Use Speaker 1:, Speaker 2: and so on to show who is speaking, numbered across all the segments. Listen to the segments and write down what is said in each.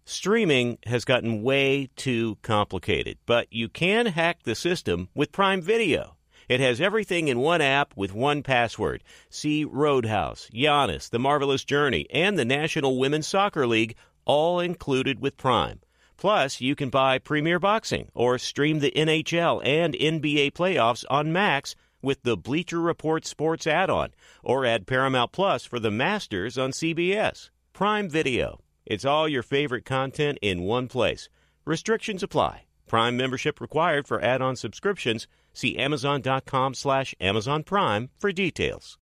Speaker 1: Streaming has gotten way too complicated, but you can hack the system with Prime Video. It has everything in one app with one password. See Roadhouse, Giannis, The Marvelous Journey, and the National Women's Soccer League, all included with Prime. Plus, you can buy Premier Boxing or stream the NHL and NBA playoffs on Max with the Bleacher Report Sports add-on, or add Paramount Plus for the Masters on CBS. Prime Video. It's all your favorite content in one place. Restrictions apply. Prime membership required for add-on subscriptions. See Amazon.com/Amazon Prime for details.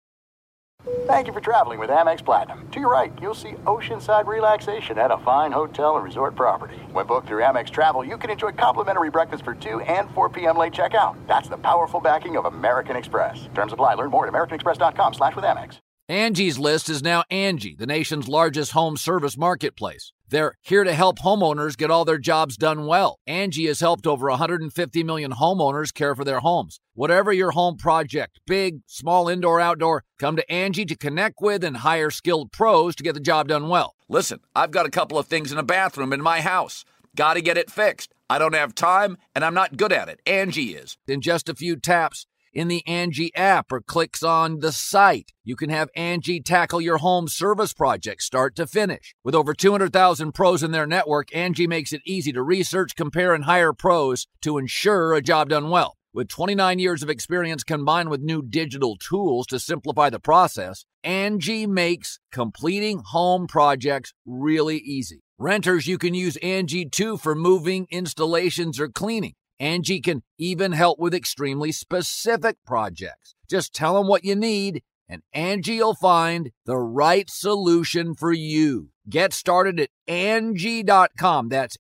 Speaker 2: Thank you for traveling with Amex Platinum. To your right, you'll see oceanside relaxation at a fine hotel and resort property. When booked through Amex Travel, you can enjoy complimentary breakfast for 2 and 4 p.m. late checkout. That's the powerful backing of American Express. Terms apply. Learn more at americanexpress.com/withAmex.
Speaker 3: Angie's List is now Angie, the nation's largest home service marketplace. They're here to help homeowners get all their jobs done well. Angie has helped over 150 million homeowners care for their homes. Whatever your home project, big, small, indoor, outdoor, come to Angie to connect with and hire skilled pros to get the job done well. Listen, I've got a couple of things in a bathroom in my house. Got to get it fixed. I don't have time, and I'm not good at it. Angie is. In just a few taps in the Angie app or clicks on the site, you can have Angie tackle your home service project start to finish. With over 200,000 pros in their network, Angie makes it easy to research, compare, and hire pros to ensure a job done well. With 29 years of experience combined with new digital tools to simplify the process, Angie makes completing home projects really easy. Renters, you can use Angie too for moving, installations, or cleaning. Angie can even help with extremely specific projects. Just tell them what you need, and Angie will find the right solution for you. Get started at Angie.com. That's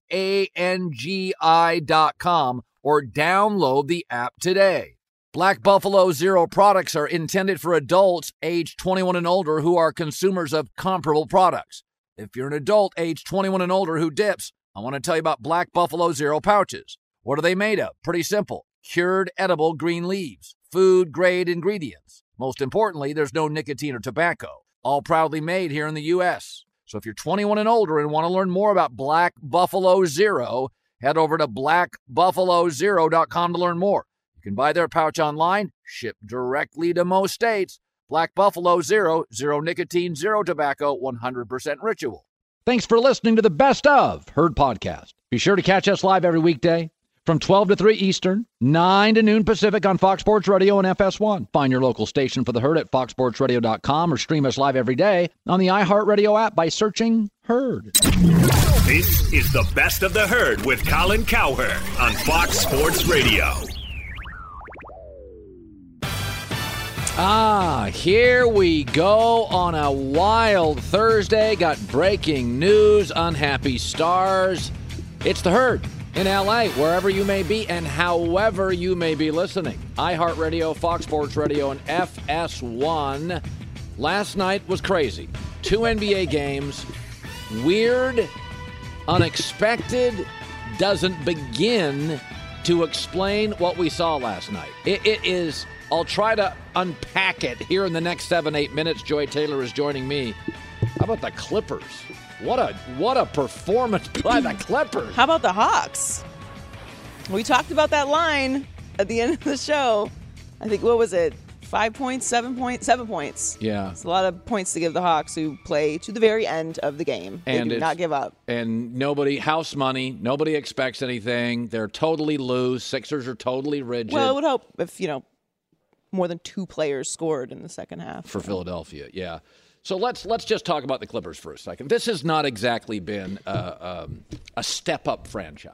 Speaker 3: ANGI.com, or download the app today. Black Buffalo Zero products are intended for adults age 21 and older who are consumers of comparable products. If you're an adult age 21 and older who dips, I want to tell you about Black Buffalo Zero pouches. What are they made of? Pretty simple. Cured edible green leaves, food-grade ingredients. Most importantly, there's no nicotine or tobacco. All proudly made here in the U.S. So if you're 21 and older and want to learn more about Black Buffalo Zero, head over to blackbuffalozero.com to learn more. You can buy their pouch online, shipped directly to most states. Black Buffalo Zero, zero nicotine, zero tobacco, 100% ritual.
Speaker 4: Thanks for listening to the Best of Herd podcast. Be sure to catch us live every weekday from 12 to 3 Eastern, 9 to noon Pacific on Fox Sports Radio and FS1. Find your local station for the Herd at foxsportsradio.com or stream us live every day on the iHeartRadio app by searching Herd.
Speaker 5: This is the Best of the Herd with Colin Cowherd on Fox Sports Radio.
Speaker 3: Here we go on a wild Thursday. Got breaking news, unhappy stars. It's the Herd in L.A., wherever you may be and however you may be listening. iHeartRadio, Fox Sports Radio, and FS1. Last night was crazy. 2 NBA games. Weird, unexpected, doesn't begin to explain what we saw last night. It is... I'll try to unpack it here in the next 7-8 minutes. Joy Taylor is joining me. How about the Clippers? What a performance by the Clippers.
Speaker 6: How about the Hawks? We talked about that line at the end of the show. I think, what was it? 5 points, 7 points? 7 points.
Speaker 3: Yeah.
Speaker 6: It's a lot of points to give the Hawks, who play to the very end of the game. They do not give up.
Speaker 3: And nobody, house money, nobody expects anything. They're totally loose. Sixers are totally rigid.
Speaker 6: Well, I would hope if, more than 2 players scored in the second half.
Speaker 3: For Philadelphia, yeah. So let's just talk about the Clippers for a second. This has not exactly been a step-up franchise.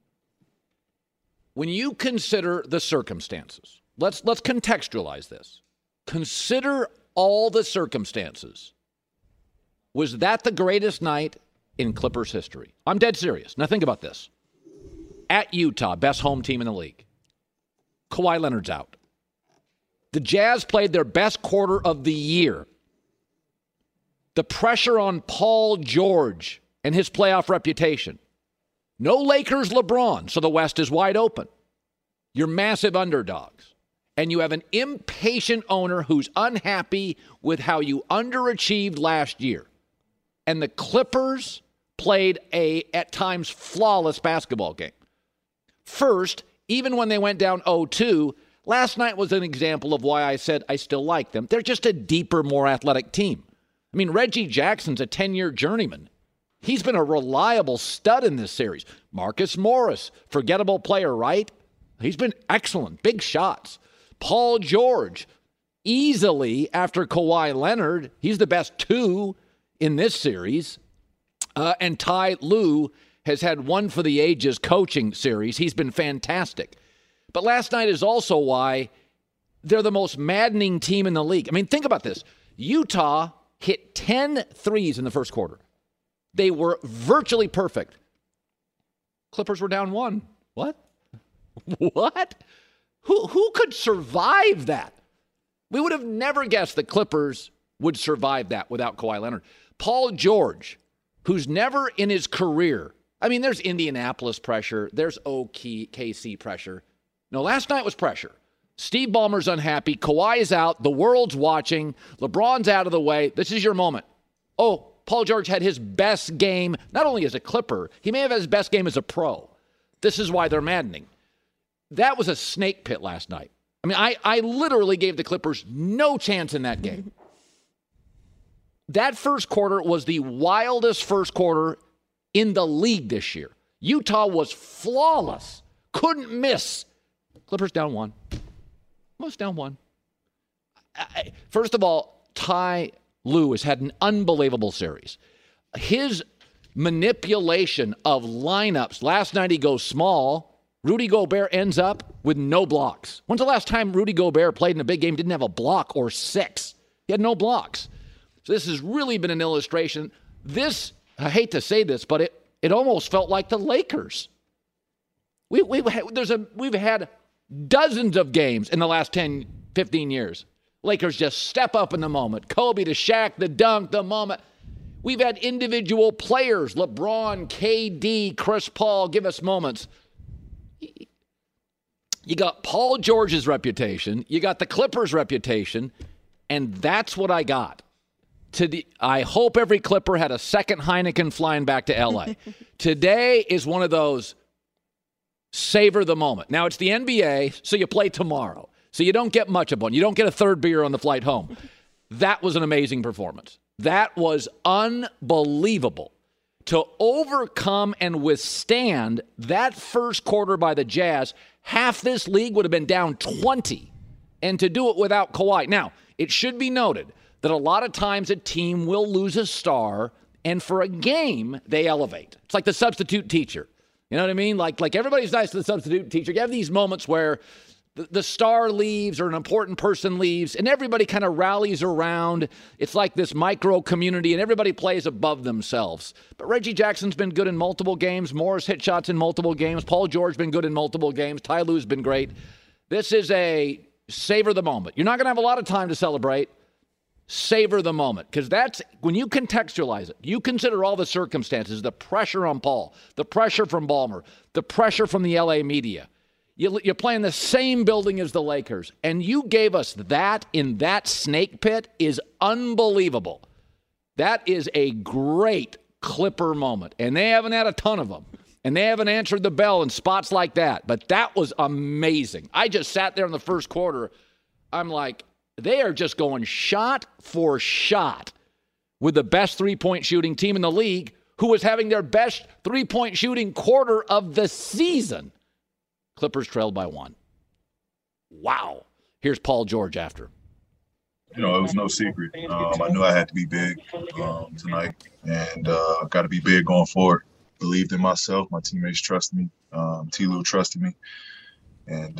Speaker 3: When you consider the circumstances, let's contextualize this. Consider all the circumstances. Was that the greatest night in Clippers history? I'm dead serious. Now think about this. At Utah, best home team in the league. Kawhi Leonard's out. The Jazz played their best quarter of the year. The pressure on Paul George and his playoff reputation. No Lakers LeBron, so the West is wide open. You're massive underdogs. And you have an impatient owner who's unhappy with how you underachieved last year. And the Clippers
Speaker 4: played a, at times, flawless basketball game. First, even when they went down 0-2, last night was an example of why I said I still like them. They're just a deeper, more athletic team. I mean, Reggie Jackson's a 10-year journeyman. He's been a reliable stud in this series. Marcus Morris, forgettable player, right? He's been excellent. Big shots. Paul George, easily after Kawhi Leonard, he's the best two in this series. And Ty Lue has had one for the ages coaching series. He's been fantastic. But last night is also why they're the most maddening team in the league. I mean, think about this. Utah hit 10 threes in the first quarter. They were virtually perfect. Clippers were down 1. What? What? Who could survive that? We would have never guessed the Clippers would survive that without Kawhi Leonard. Paul George, who's never in his career, I mean, there's Indianapolis pressure, there's OKC pressure. No, last night was pressure. Steve Ballmer's unhappy, Kawhi is out, the world's watching, LeBron's out of the way. This is your moment. Oh, Paul George had his best game, not only as a Clipper, he may have had his best game as a pro. This is why they're maddening. That was a snake pit last night. I mean, I literally gave the Clippers no chance in that game. That first quarter was the wildest first quarter in the league this year. Utah was flawless. Couldn't miss. Clippers down 1. Almost down 1. First of all, Ty Lue has had an unbelievable series. His manipulation of lineups. Last night he goes small. Rudy Gobert ends up with no blocks. When's the last time Rudy Gobert played in a big game, didn't have a block or 6? He had no blocks. So this has really been an illustration. This, I hate to say this, but it almost felt like the Lakers. We've had dozens of games in the last 10, 15 years. Lakers just step up in the moment. Kobe to Shaq, the dunk, the moment. We've had individual players, LeBron, KD, Chris Paul, give us moments. You got Paul George's reputation. You got the Clippers' reputation. And that's what I got. I hope every Clipper had a second Heineken flying back to L.A. Today is one of those savor the moment. Now, it's the NBA, so you play tomorrow. So you don't get much of one. You don't get a third beer on the flight home. That was an amazing performance. That was unbelievable. To overcome and withstand that first quarter by the Jazz, half this league would have been down 20. And to do it without Kawhi. Now, it should be noted that a lot of times a team will lose a star, and for a game, they elevate. It's like the substitute teacher. You know what I mean? Like everybody's nice to the substitute teacher. You have these moments where the star leaves or an important person leaves, and everybody kind of rallies around. It's like this micro community, and everybody plays above themselves. But Reggie Jackson's been good in multiple games. Morris hit shots in multiple games. Paul George's been good in multiple games. Ty Lue's been great. This is a savor the moment. You're not going to have a lot of time to celebrate. Savor the moment, because that's when you contextualize it. You consider all the circumstances, the pressure on Paul, the pressure from Ballmer, the pressure from the LA media. You're playing the same building as the Lakers, and you gave us that in that snake pit is unbelievable. That is a great Clipper moment, and they haven't had a ton of them, and they haven't answered the bell in spots like that, but that was amazing. I just sat there in the first quarter. I'm like, they are just going shot for shot with the best three-point shooting team in the league, who was having their best three-point shooting quarter of the season. Clippers trailed by 1. Wow. Here's Paul George after.
Speaker 7: It was no secret. I knew I had to be big tonight, and got to be big going forward. Believed in myself. My teammates trusted me. T. Lue trusted me. And,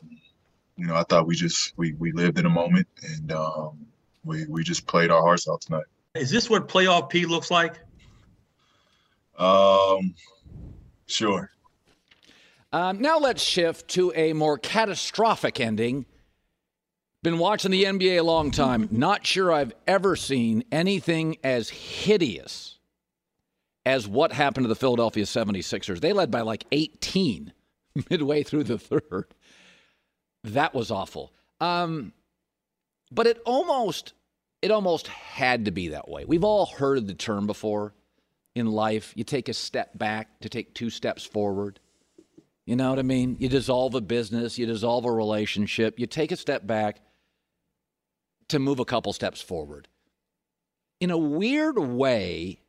Speaker 7: I thought we lived in a moment, and we just played our hearts out tonight.
Speaker 8: Is this what playoff P looks like?
Speaker 7: Sure.
Speaker 4: Now let's shift to a more catastrophic ending. Been watching the NBA a long time. Not sure I've ever seen anything as hideous as what happened to the Philadelphia 76ers. They led by like 18 midway through the third. That was awful. But it almost had to be that way. We've all heard the term before. in life, you take a step back to take 2 steps forward. You know what I mean? You dissolve a business, you dissolve a relationship, you take a step back to move a couple steps forward. In a weird way,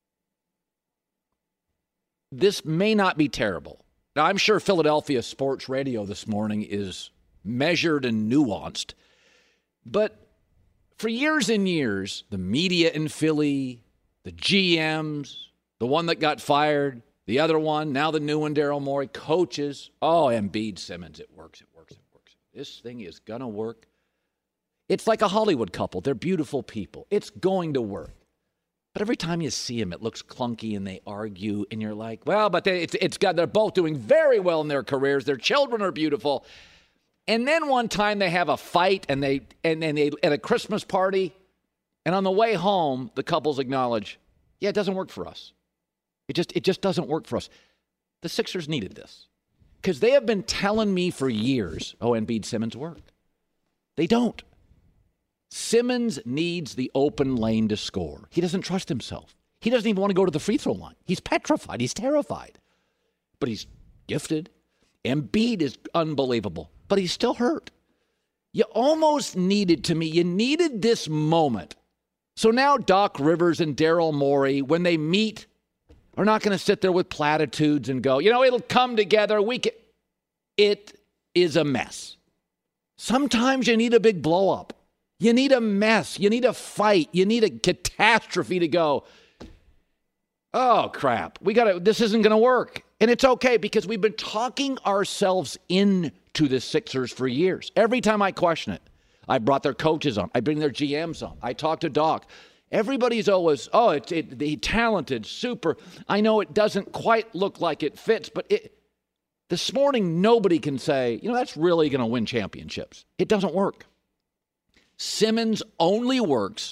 Speaker 4: this may not be terrible. Now, I'm sure Philadelphia sports radio this morning is measured and nuanced, but for years and years, the media in Philly, the GMs, the one that got fired, the other one, now the new one, Daryl Morey, coaches, Embiid, Simmons, it works. This thing is going to work. It's like a Hollywood couple. They're beautiful people. It's going to work. But every time you see them, it looks clunky and they argue, and you're like, well, but they're both doing very well in their careers. Their children are beautiful. And then one time they have a fight and they at a Christmas party, and on the way home, the couples acknowledge, yeah, it doesn't work for us. It just doesn't work for us. The Sixers needed this because they have been telling me for years, Embiid, Simmons work. They don't. Simmons needs the open lane to score. He doesn't trust himself. He doesn't even want to go to the free throw line. He's petrified. He's terrified. But he's gifted. Embiid is unbelievable, but he's still hurt. You almost needed this moment. So now Doc Rivers and Daryl Morey, when they meet, are not going to sit there with platitudes and go, it'll come together. It is a mess. Sometimes you need a big blow up. You need a mess. You need a fight. You need a catastrophe to go, oh, crap. This isn't going to work. And it's okay because we've been talking ourselves into the Sixers for years. Every time I question it, I brought their coaches on. I bring their GMs on. I talk to Doc. Everybody's always, the talented, super. I know it doesn't quite look like it fits, but this morning nobody can say, that's really going to win championships. It doesn't work. Simmons only works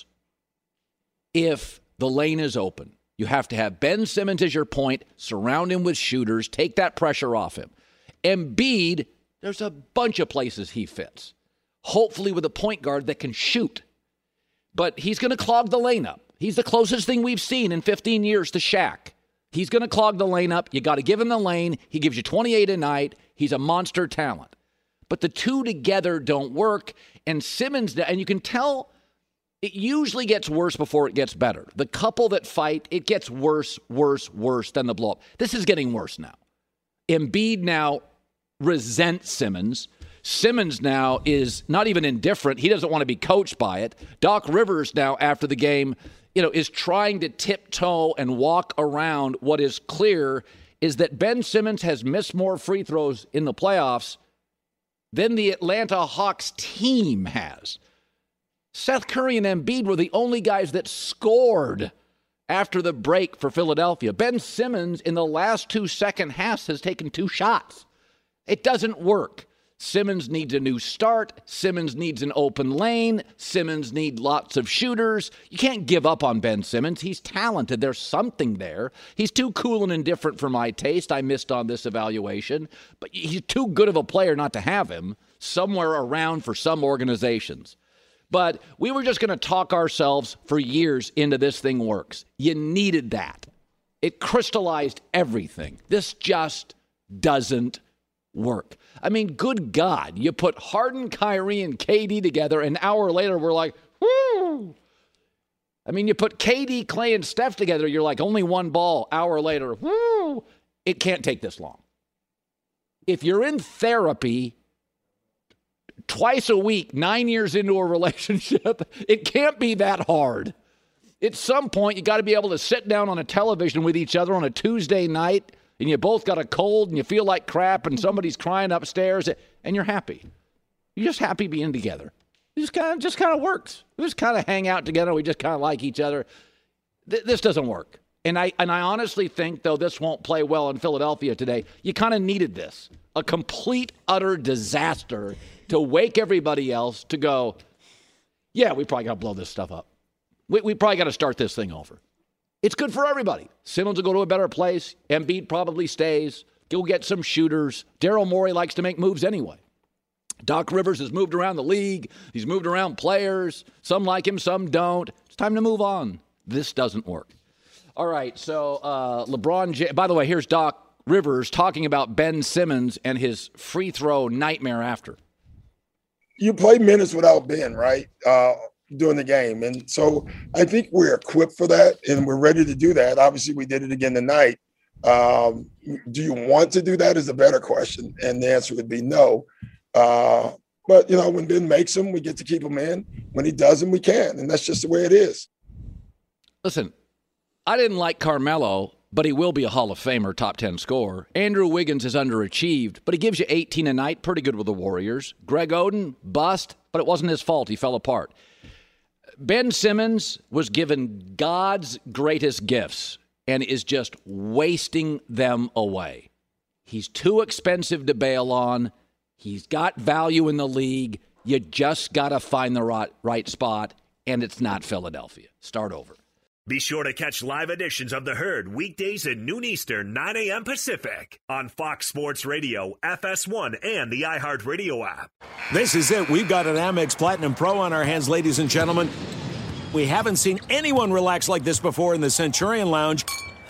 Speaker 4: if the lane is open. You have to have Ben Simmons as your point, surround him with shooters, take that pressure off him. Embiid, there's a bunch of places he fits, hopefully with a point guard that can shoot. But he's going to clog the lane up. He's the closest thing we've seen in 15 years to Shaq. He's going to clog the lane up. You got to give him the lane. He gives you 28 a night. He's a monster talent. But the two together don't work. And Simmons, and you can tell it usually gets worse before it gets better. The couple that fight, it gets worse than the blow-up. This is getting worse now. Embiid now resents Simmons. Simmons now is not even indifferent. He doesn't want to be coached by it. Doc Rivers now, after the game, is trying to tiptoe and walk around what is clear is that Ben Simmons has missed more free throws in the playoffs than the Atlanta Hawks team has. Seth Curry and Embiid were the only guys that scored after the break for Philadelphia. Ben Simmons, in the last 2 second halves, has taken 2 shots. It doesn't work. Simmons needs a new start. Simmons needs an open lane. Simmons needs lots of shooters. You can't give up on Ben Simmons. He's talented. There's something there. He's too cool and indifferent for my taste. I missed on this evaluation. But he's too good of a player not to have him somewhere around for some organizations. But we were just going to talk ourselves for years into this thing works. You needed that. It crystallized everything. This just doesn't work. I mean, good God, you put Harden, Kyrie, and KD together, an hour later, we're like, whoo! I mean, you put KD, Clay, and Steph together, you're like, only one ball, hour later, whoo! It can't take this long. If you're in therapy twice a week, 9 years into a relationship, it can't be that hard. At some point, you got to be able to sit down on a television with each other on a Tuesday night, and you both got a cold and you feel like crap and somebody's crying upstairs and you're happy. You're just happy being together. It just kind of works. We just kind of hang out together. We just kind of like each other. This doesn't work. And I honestly think, though this won't play well in Philadelphia today, you kind of needed this. A complete, utter disaster to wake everybody else to go, yeah, we probably got to blow this stuff up. We probably got to start this thing over. It's good for everybody. Simmons will go to a better place. Embiid probably stays. He'll get some shooters. Daryl Morey likes to make moves anyway. Doc Rivers has moved around the league. He's moved around players. Some like him, some don't. It's time to move on. This doesn't work. All right, so by the way, here's Doc Rivers talking about Ben Simmons and his free throw nightmare after.
Speaker 9: You play minutes without Ben, right, during the game. And so I think we're equipped for that, and we're ready to do that. Obviously, we did it again tonight. Do you want to do that is a better question, and the answer would be no. But, when Ben makes them, we get to keep them in. When he doesn't, we can, and that's just the way it is.
Speaker 4: Listen, I didn't like Carmelo, but he will be a Hall of Famer, top 10 scorer. Andrew Wiggins is underachieved, but he gives you 18 a night, pretty good with the Warriors. Greg Oden, bust, but it wasn't his fault. He fell apart. Ben Simmons was given God's greatest gifts and is just wasting them away. He's too expensive to bail on. He's got value in the league. You just got to find the right spot, and it's not Philadelphia. Start over.
Speaker 5: Be sure to catch live editions of The Herd weekdays at noon Eastern, 9 a.m. Pacific on Fox Sports Radio, FS1, and the iHeartRadio app.
Speaker 10: This is it. We've got an Amex Platinum Pro on our hands, ladies and gentlemen. We haven't seen anyone relax like this before in the Centurion Lounge.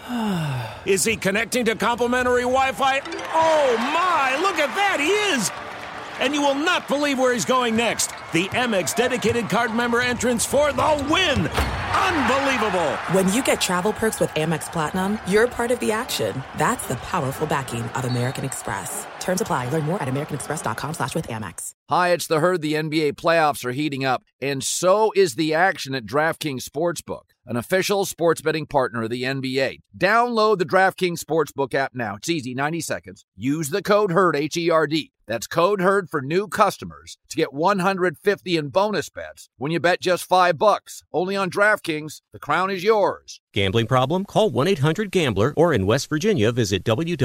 Speaker 10: Is he connecting to complimentary Wi-Fi? Oh, my! Look at that! He is! And you will not believe where he's going next. The Amex dedicated card member entrance for the win! Unbelievable!
Speaker 11: When you get travel perks with Amex Platinum, you're part of the action. That's the powerful backing of American Express. Terms apply. Learn more at americanexpress.com/withAmex.
Speaker 3: Hi, it's The Herd. The NBA playoffs are heating up, and so is the action at DraftKings Sportsbook, an official sports betting partner of the NBA. Download the DraftKings Sportsbook app now. It's easy, 90 seconds. Use the code HERD, H-E-R-D. That's code HERD for new customers to get $150 in bonus bets when you bet just $5. Only on DraftKings. The crown is yours.
Speaker 1: Gambling problem? Call 1-800-GAMBLER, or in West Virginia, visit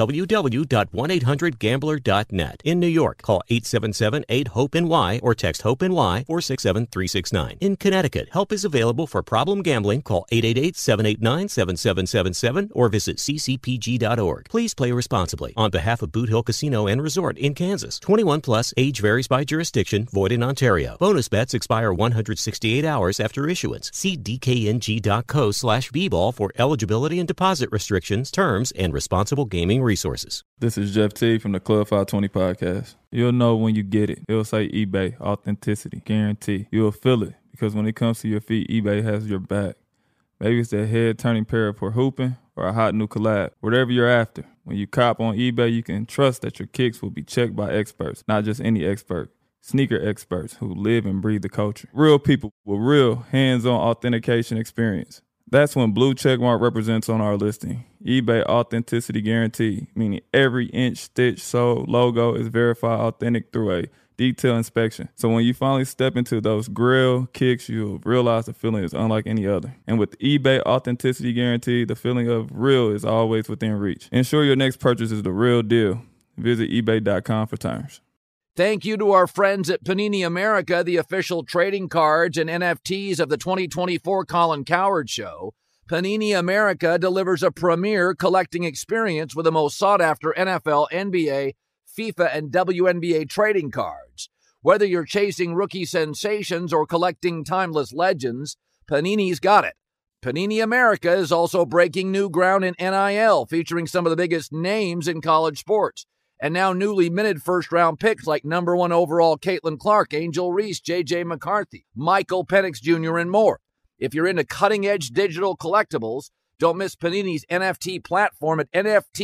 Speaker 1: www.1800gambler.net. In New York, call 877-8-HOPE-NY or text HOPE-NY 467-369. In Connecticut, help is available for problem gambling. Call 888-789-7777 or visit ccpg.org. Please play responsibly. On behalf of Boot Hill Casino and Resort in Kansas, 21 plus, age varies by jurisdiction, void in Ontario. Bonus bets expire 168 hours after issuance. See dkng.co/bball for eligibility and deposit restrictions, terms, and responsible gaming resources.
Speaker 12: This is Jeff T from the Club 520 podcast. You'll know when you get it. It'll say eBay, authenticity, guarantee. You'll feel it because when it comes to your feet, eBay has your back. Maybe it's that head-turning pair for hooping or a hot new collab. Whatever you're after, when you cop on eBay, you can trust that your kicks will be checked by experts, not just any expert. Sneaker experts who live and breathe the culture. Real people with real hands-on authentication experience. That's when Blue Checkmark represents on our listing. eBay Authenticity Guarantee, meaning every inch, stitch, sole, logo is verified authentic through a detailed inspection. So when you finally step into those grill kicks, you'll realize the feeling is unlike any other. And with eBay Authenticity Guarantee, the feeling of real is always within reach. Ensure your next purchase is the real deal. Visit ebay.com for terms.
Speaker 3: Thank you to our friends at Panini America, the official trading cards and NFTs of the 2024 Colin Cowherd Show. Panini America delivers a premier collecting experience with the most sought-after NFL, NBA, FIFA, and WNBA trading cards. Whether you're chasing rookie sensations or collecting timeless legends, Panini's got it. Panini America is also breaking new ground in NIL, featuring some of the biggest names in college sports. And now newly minted first-round picks like number 1 overall Caitlin Clark, Angel Reese, J.J. McCarthy, Michael Penix Jr., and more. If you're into cutting-edge digital collectibles, don't miss Panini's NFT platform at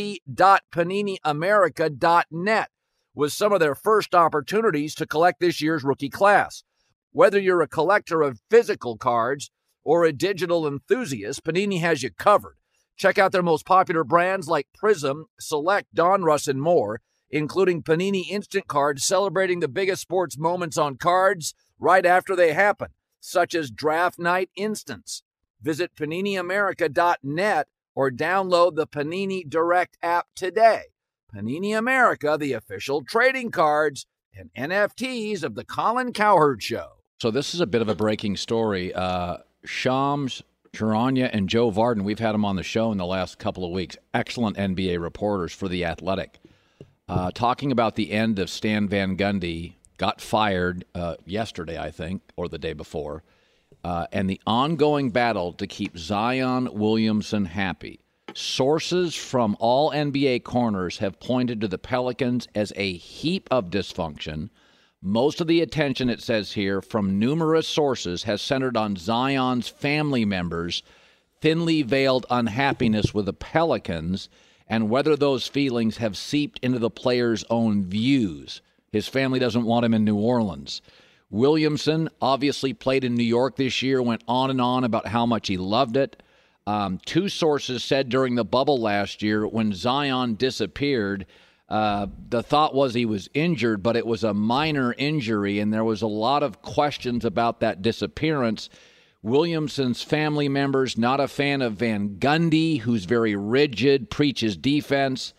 Speaker 3: nft.paniniamerica.net with some of their first opportunities to collect this year's rookie class. Whether you're a collector of physical cards or a digital enthusiast, Panini has you covered. Check out their most popular brands like Prism, Select, Donruss, and more, including Panini Instant Cards celebrating the biggest sports moments on cards right after they happen, such as Draft Night Instants. Visit PaniniAmerica.net or download the Panini Direct app today. Panini America, the official trading cards and NFTs of the Colin Cowherd Show.
Speaker 4: So this is a bit of a breaking story. Shams Charania and Joe Vardon, we've had them on the show in the last couple of weeks. Excellent NBA reporters for The Athletic. Talking about the end of Stan Van Gundy, got fired yesterday, I think, or the day before. and the ongoing battle to keep Zion Williamson happy. Sources from all NBA corners have pointed to the Pelicans as a heap of dysfunction. Most of the attention, it says here, from numerous sources has centered on Zion's family members' thinly veiled unhappiness with the Pelicans and whether those feelings have seeped into the player's own views. His family doesn't want him in New Orleans. Williamson obviously played in New York this year, went on and on about how much he loved it. Two sources said during the bubble last year when Zion disappeared, the thought was he was injured, but it was a minor injury, and there was a lot of questions about that disappearance. Williamson's family members, not a fan of Van Gundy, who's very rigid, preaches defense.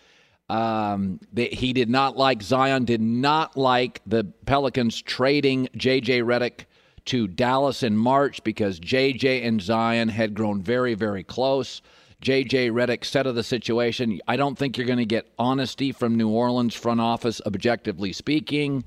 Speaker 4: He did not like, Zion did not like the Pelicans trading J.J. Redick to Dallas in March because J.J. and Zion had grown very, very close. J.J. Redick said of the situation, I don't think you're going to get honesty from New Orleans front office, objectively speaking.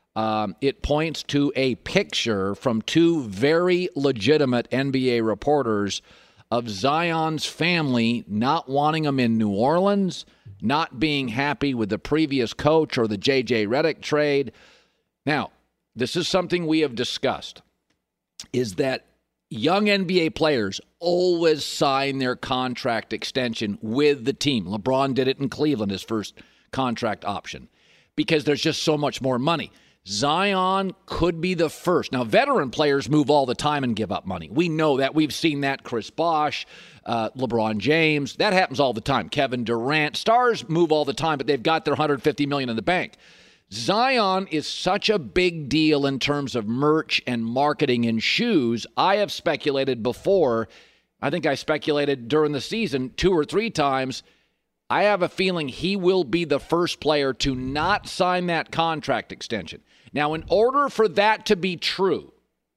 Speaker 4: It points to a picture from two very legitimate NBA reporters of Zion's family not wanting him in New Orleans, not being happy with the previous coach or the J.J. Redick trade. Now, this is something we have discussed, is that young NBA players always sign their contract extension with the team. LeBron did it in Cleveland, his first contract option, because there's just so much more money. Zion could be the first. Now, veteran players move all the time and give up money. We know that. We've seen that. Chris Bosh, LeBron James. That happens all the time. Kevin Durant. Stars move all the time, but they've got their $150 million in the bank. Zion is such a big deal in terms of merch and marketing and shoes. I have speculated before. I think I speculated during the season 2 or 3 times. I have a feeling he will be the first player to not sign that contract extension. Now, in order for that to be true,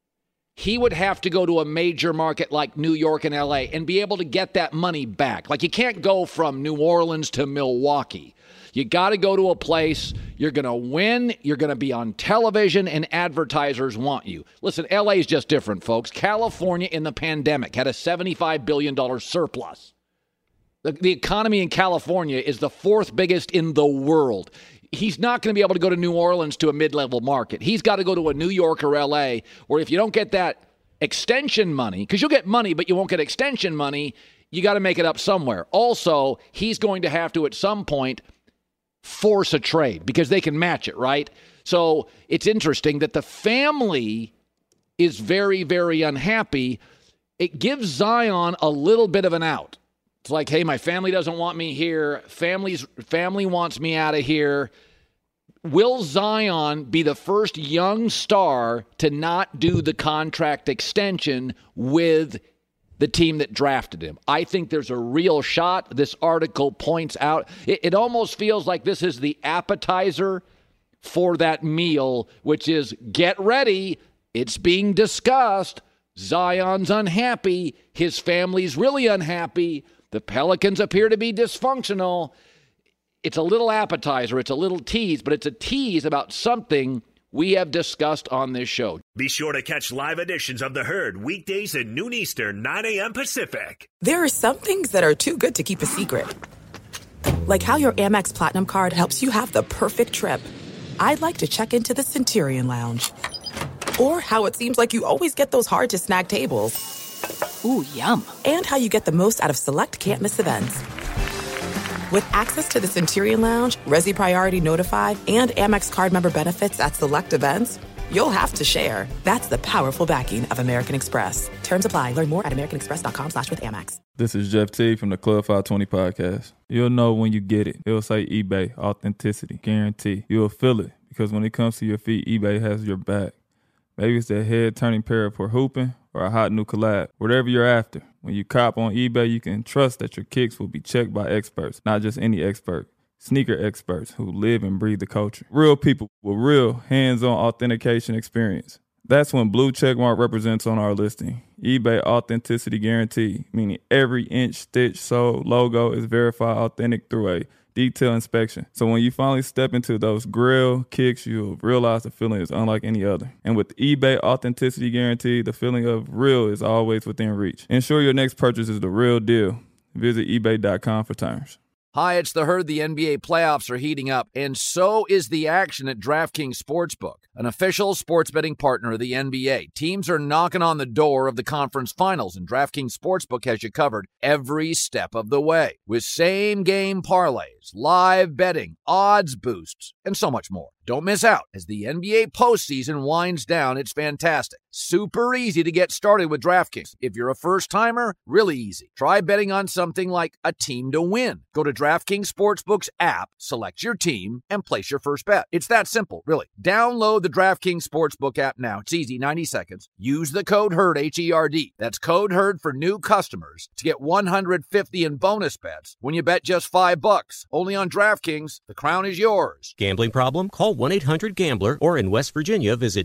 Speaker 4: he would have to go to a major market like New York and L.A. and be able to get that money back. Like, you can't go from New Orleans to Milwaukee. You got to go to a place you're going to win, you're going to be on television, and advertisers want you. Listen, L.A. is just different, folks. California in the pandemic had a $75 billion surplus. The economy in California is the 4th biggest in the world. He's not going to be able to go to New Orleans to a mid-level market. He's got to go to a New York or L.A., where if you don't get that extension money, because you'll get money, but you won't get extension money, you got to make it up somewhere. Also, he's going to have to, at some point, force a trade because they can match it, right? So it's interesting that the family is very, very unhappy. It gives Zion a little bit of an out. It's like, hey, my family doesn't want me here. Family wants me out of here. Will Zion be the first young star to not do the contract extension with the team that drafted him? I think there's a real shot. This article points out, it almost feels like this is the appetizer for that meal, which is, get ready. It's being discussed. Zion's unhappy. His family's really unhappy. The Pelicans appear to be dysfunctional. It's a little appetizer. It's a little tease, but it's a tease about something we have discussed on this show.
Speaker 5: Be sure to catch live editions of The Herd weekdays at noon Eastern, 9 a.m. Pacific.
Speaker 11: There are some things that are too good to keep a secret. Like how your Amex Platinum card helps you have the perfect trip. I'd like to check into the Centurion Lounge. Or how it seems like you always get those hard-to-snag tables. Ooh, yum. And how you get the most out of select can't-miss events. With access to the Centurion Lounge, Resi Priority Notified, and Amex card member benefits at select events, you'll have to share. That's the powerful backing of American Express. Terms apply. Learn more at americanexpress.com/withAmex.
Speaker 12: This is Jeff T from the Club 520 podcast. You'll know when you get it. It'll say eBay, authenticity, guarantee. You'll feel it because when it comes to your feet, eBay has your back. Maybe it's that head-turning pair for hooping or a hot new collab. Whatever you're after, when you cop on eBay, you can trust that your kicks will be checked by experts, not just any expert. Sneaker experts who live and breathe the culture. Real people with real hands-on authentication experience. That's when Blue Checkmark represents on our listing. eBay Authenticity Guarantee, meaning every inch, stitch, sole, logo is verified authentic through a detailed inspection. So when you finally step into those grill kicks, you'll realize the feeling is unlike any other. And with eBay Authenticity Guarantee, the feeling of real is always within reach. Ensure your next purchase is the real deal. Visit ebay.com for terms.
Speaker 3: Hi, it's The Herd. The NBA playoffs are heating up, and so is the action at DraftKings Sportsbook, an official sports betting partner of the NBA. Teams are knocking on the door of the conference finals, and DraftKings Sportsbook has you covered every step of the way with same-game parlays, live betting, odds boosts, and so much more. Don't miss out. As the NBA postseason winds down, it's fantastic. Super easy to get started with DraftKings. If you're a first-timer, really easy. Try betting on something like a team to win. Go to DraftKings Sportsbook's app, select your team, and place your first bet. It's that simple, really. Download the DraftKings Sportsbook app now. It's easy, 90 seconds. Use the code HERD, H-E-R-D. That's code HERD for new customers to get $150 in bonus bets when you bet just $5. Only on DraftKings. The crown is yours.
Speaker 1: Gambling problem? Call 1-800-GAMBLER, or in West Virginia, visit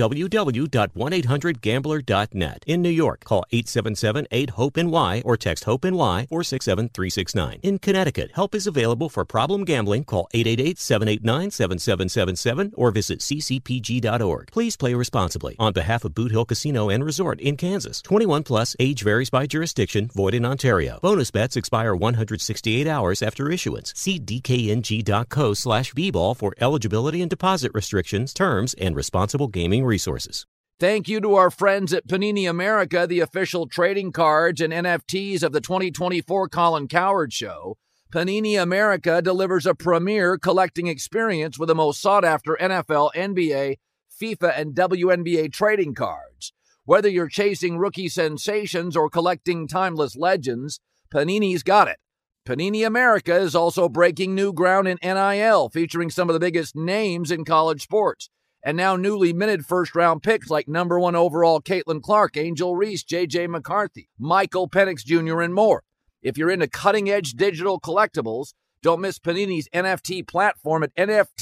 Speaker 1: www.1800gambler.net. In New York, call 877-8-HOPE-NY or text HOPE-NY 467-369. In Connecticut, help is available for problem gambling. Call 888-789-7777 or visit ccpg.org. Please play responsibly. On behalf of Boot Hill Casino and Resort in Kansas. 21 plus, age varies by jurisdiction, void in Ontario. Bonus bets expire 168 hours after issuance. See dkng.co/bball for eligibility and deposit restrictions, terms, and responsible gaming resources.
Speaker 3: Thank you to our friends at Panini America, the official trading cards and NFTs of the 2024 Colin Cowherd Show. Panini America delivers a premier collecting experience with the most sought-after NFL, NBA, FIFA, and WNBA trading cards. Whether you're chasing rookie sensations or collecting timeless legends, Panini's got it. Panini America is also breaking new ground in NIL, featuring some of the biggest names in college sports. And now newly minted first-round picks like number 1 overall Caitlin Clark, Angel Reese, J.J. McCarthy, Michael Penix Jr., and more. If you're into cutting-edge digital collectibles, don't miss Panini's NFT platform at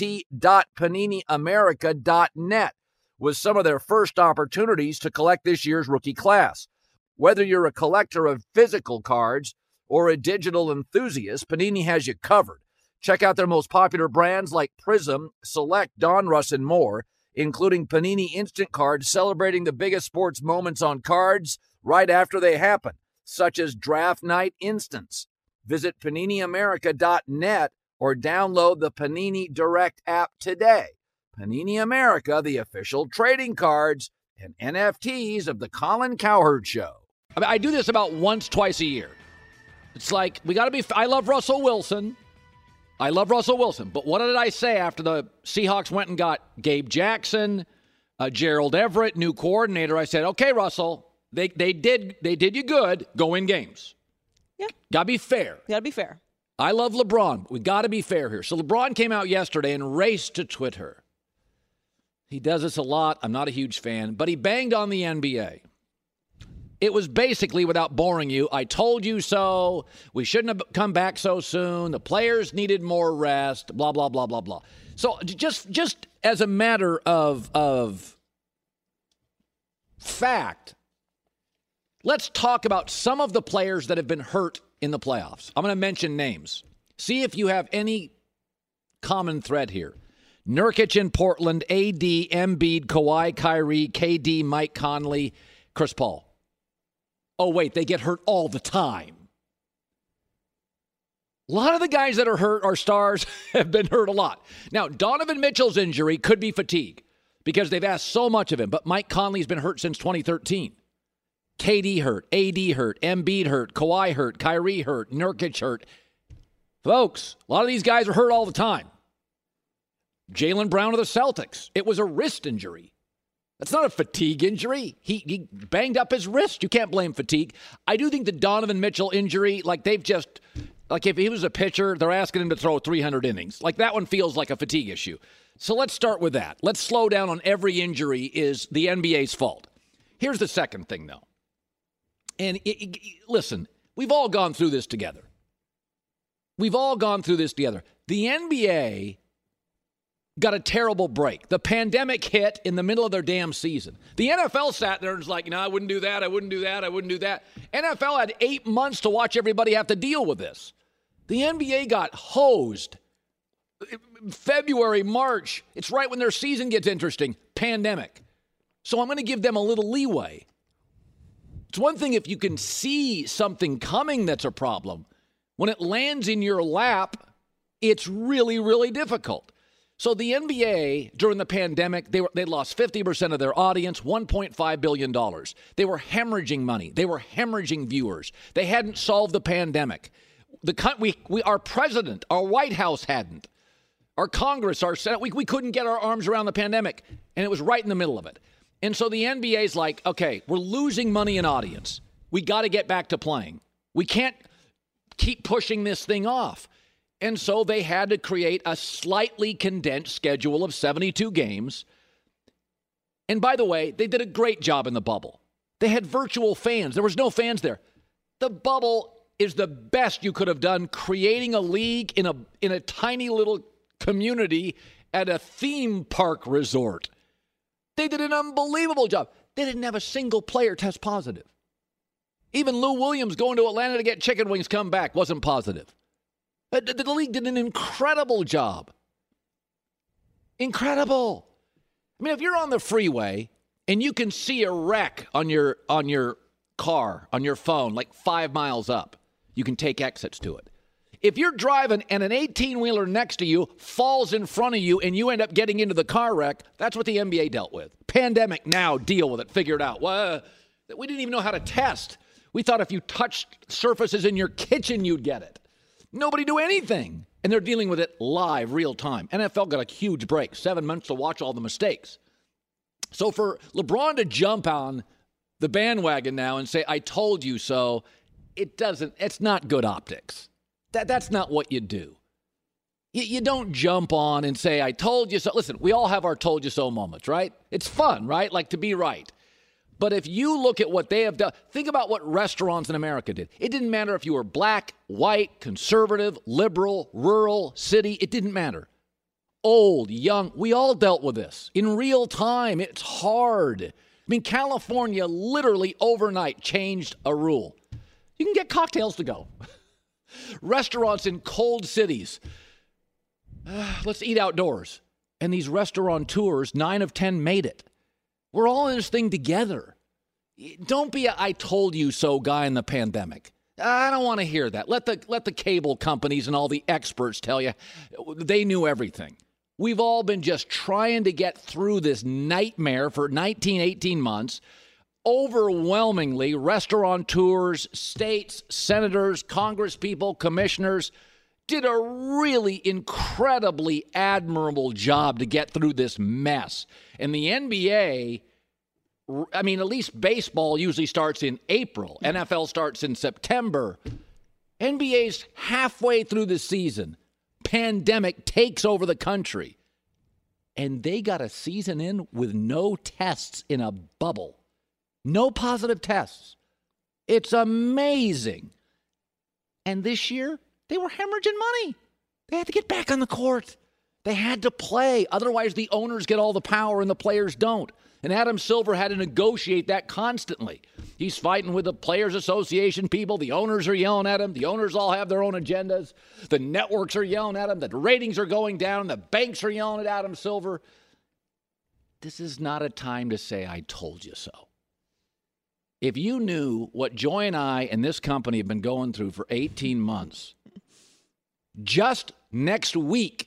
Speaker 3: nft.paniniamerica.net with some of their first opportunities to collect this year's rookie class. Whether you're a collector of physical cards or a digital enthusiast, Panini has you covered. Check out their most popular brands like Prism, Select, Donruss, and more, including Panini Instant Cards celebrating the biggest sports moments on cards right after they happen, such as Draft Night Instants. Visit PaniniAmerica.net or download the Panini Direct app today. Panini America, the official trading cards and NFTs of the Colin Cowherd Show.
Speaker 4: I do this about once, twice a year. It's like, I love Russell Wilson. But what did I say after the Seahawks went and got Gabe Jackson, Gerald Everett, new coordinator? I said, okay, Russell, they did you good. Go win games.
Speaker 6: Yeah.
Speaker 4: Gotta be fair. I love LeBron. We gotta be fair here. So LeBron came out yesterday and raced to Twitter. He does this a lot. I'm not a huge fan, but he banged on the NBA. It was basically, without boring you, I told you so. We shouldn't have come back so soon. The players needed more rest, blah, blah, blah, blah, blah. So just as a matter of fact, let's talk about some of the players that have been hurt in the playoffs. I'm going to mention names. See if you have any common thread here. Nurkic in Portland, AD, Embiid, Kawhi, Kyrie, KD, Mike Conley, Chris Paul. Oh, wait, they get hurt all the time. A lot of the guys that are hurt, our stars, have been hurt a lot. Now, Donovan Mitchell's injury could be fatigue because they've asked so much of him, but Mike Conley's been hurt since 2013. KD hurt, AD hurt, Embiid hurt, Kawhi hurt, Kyrie hurt, Nurkic hurt. Folks, a lot of these guys are hurt all the time. Jaylen Brown of the Celtics, it was a wrist injury. That's not a fatigue injury. He banged up his wrist. You can't blame fatigue. I do think the Donovan Mitchell injury, if he was a pitcher, they're asking him to throw 300 innings. Like, that one feels like a fatigue issue. So let's start with that. Let's slow down on every injury is the NBA's fault. Here's the second thing, though. And listen, we've all gone through this together. The NBA got a terrible break. The pandemic hit in the middle of their damn season. The NFL sat there and was like, I wouldn't do that. I wouldn't do that. I wouldn't do that. NFL had 8 months to watch everybody have to deal with this. The NBA got hosed. February, March, it's right when their season gets interesting. Pandemic. So I'm going to give them a little leeway. It's one thing if you can see something coming that's a problem. When it lands in your lap, it's really, really difficult. So the NBA, during the pandemic, they lost 50% of their audience, $1.5 billion. They were hemorrhaging money. They were hemorrhaging viewers. They hadn't solved the pandemic. Our president, our White House hadn't. Our Congress, our Senate, we couldn't get our arms around the pandemic, and it was right in the middle of it. And so the NBA's like, okay, we're losing money in audience. We got to get back to playing. We can't keep pushing this thing off. And so they had to create a slightly condensed schedule of 72 games. And by the way, they did a great job in the bubble. They had virtual fans. There was no fans there. The bubble is the best you could have done, creating a league in a tiny little community at a theme park resort. They did an unbelievable job. They didn't have a single player test positive. Even Lou Williams going to Atlanta to get chicken wings come back wasn't positive. The league did an incredible job. Incredible. I mean, if you're on the freeway and you can see a wreck on your car, on your phone, like 5 miles up, you can take exits to it. If you're driving and an 18-wheeler next to you falls in front of you and you end up getting into the car wreck, that's what the NBA dealt with. Pandemic now, deal with it, figure it out. Well, we didn't even know how to test. We thought if you touched surfaces in your kitchen, you'd get it. Nobody knew anything. And they're dealing with it live, real time. NFL got a huge break, 7 months to watch all the mistakes. So for LeBron to jump on the bandwagon now and say, I told you so, it's not good optics. That's not what you do. You don't jump on and say, I told you so. Listen, we all have our told you so moments, right? It's fun, right? Like to be right. But if you look at what they have done, think about what restaurants in America did. It didn't matter if you were black, white, conservative, liberal, rural, city. It didn't matter. Old, young, we all dealt with this in real time. It's hard. I mean, California literally overnight changed a rule. You can get cocktails to go. Restaurants in cold cities. Let's eat outdoors. And these restaurateurs, 9 of 10 made it. We're all in this thing together. Don't be a I told you so guy in the pandemic. I don't want to hear that. Let the cable companies and all the experts tell you they knew everything. We've all been just trying to get through this nightmare for 19, 18 months. Overwhelmingly, restaurateurs, states, senators, congresspeople, commissioners did a really incredibly admirable job to get through this mess. And the NBA, I mean, at least baseball usually starts in April. NFL starts in September. NBA's halfway through the season. Pandemic takes over the country. And they got a season in with no tests in a bubble. No positive tests. It's amazing. And this year, they were hemorrhaging money. They had to get back on the court. They had to play. Otherwise, the owners get all the power and the players don't. And Adam Silver had to negotiate that constantly. He's fighting with the Players Association people. The owners are yelling at him. The owners all have their own agendas. The networks are yelling at him. The ratings are going down. The banks are yelling at Adam Silver. This is not a time to say, I told you so. If you knew what Joy and I and this company have been going through for 18 months, just next week,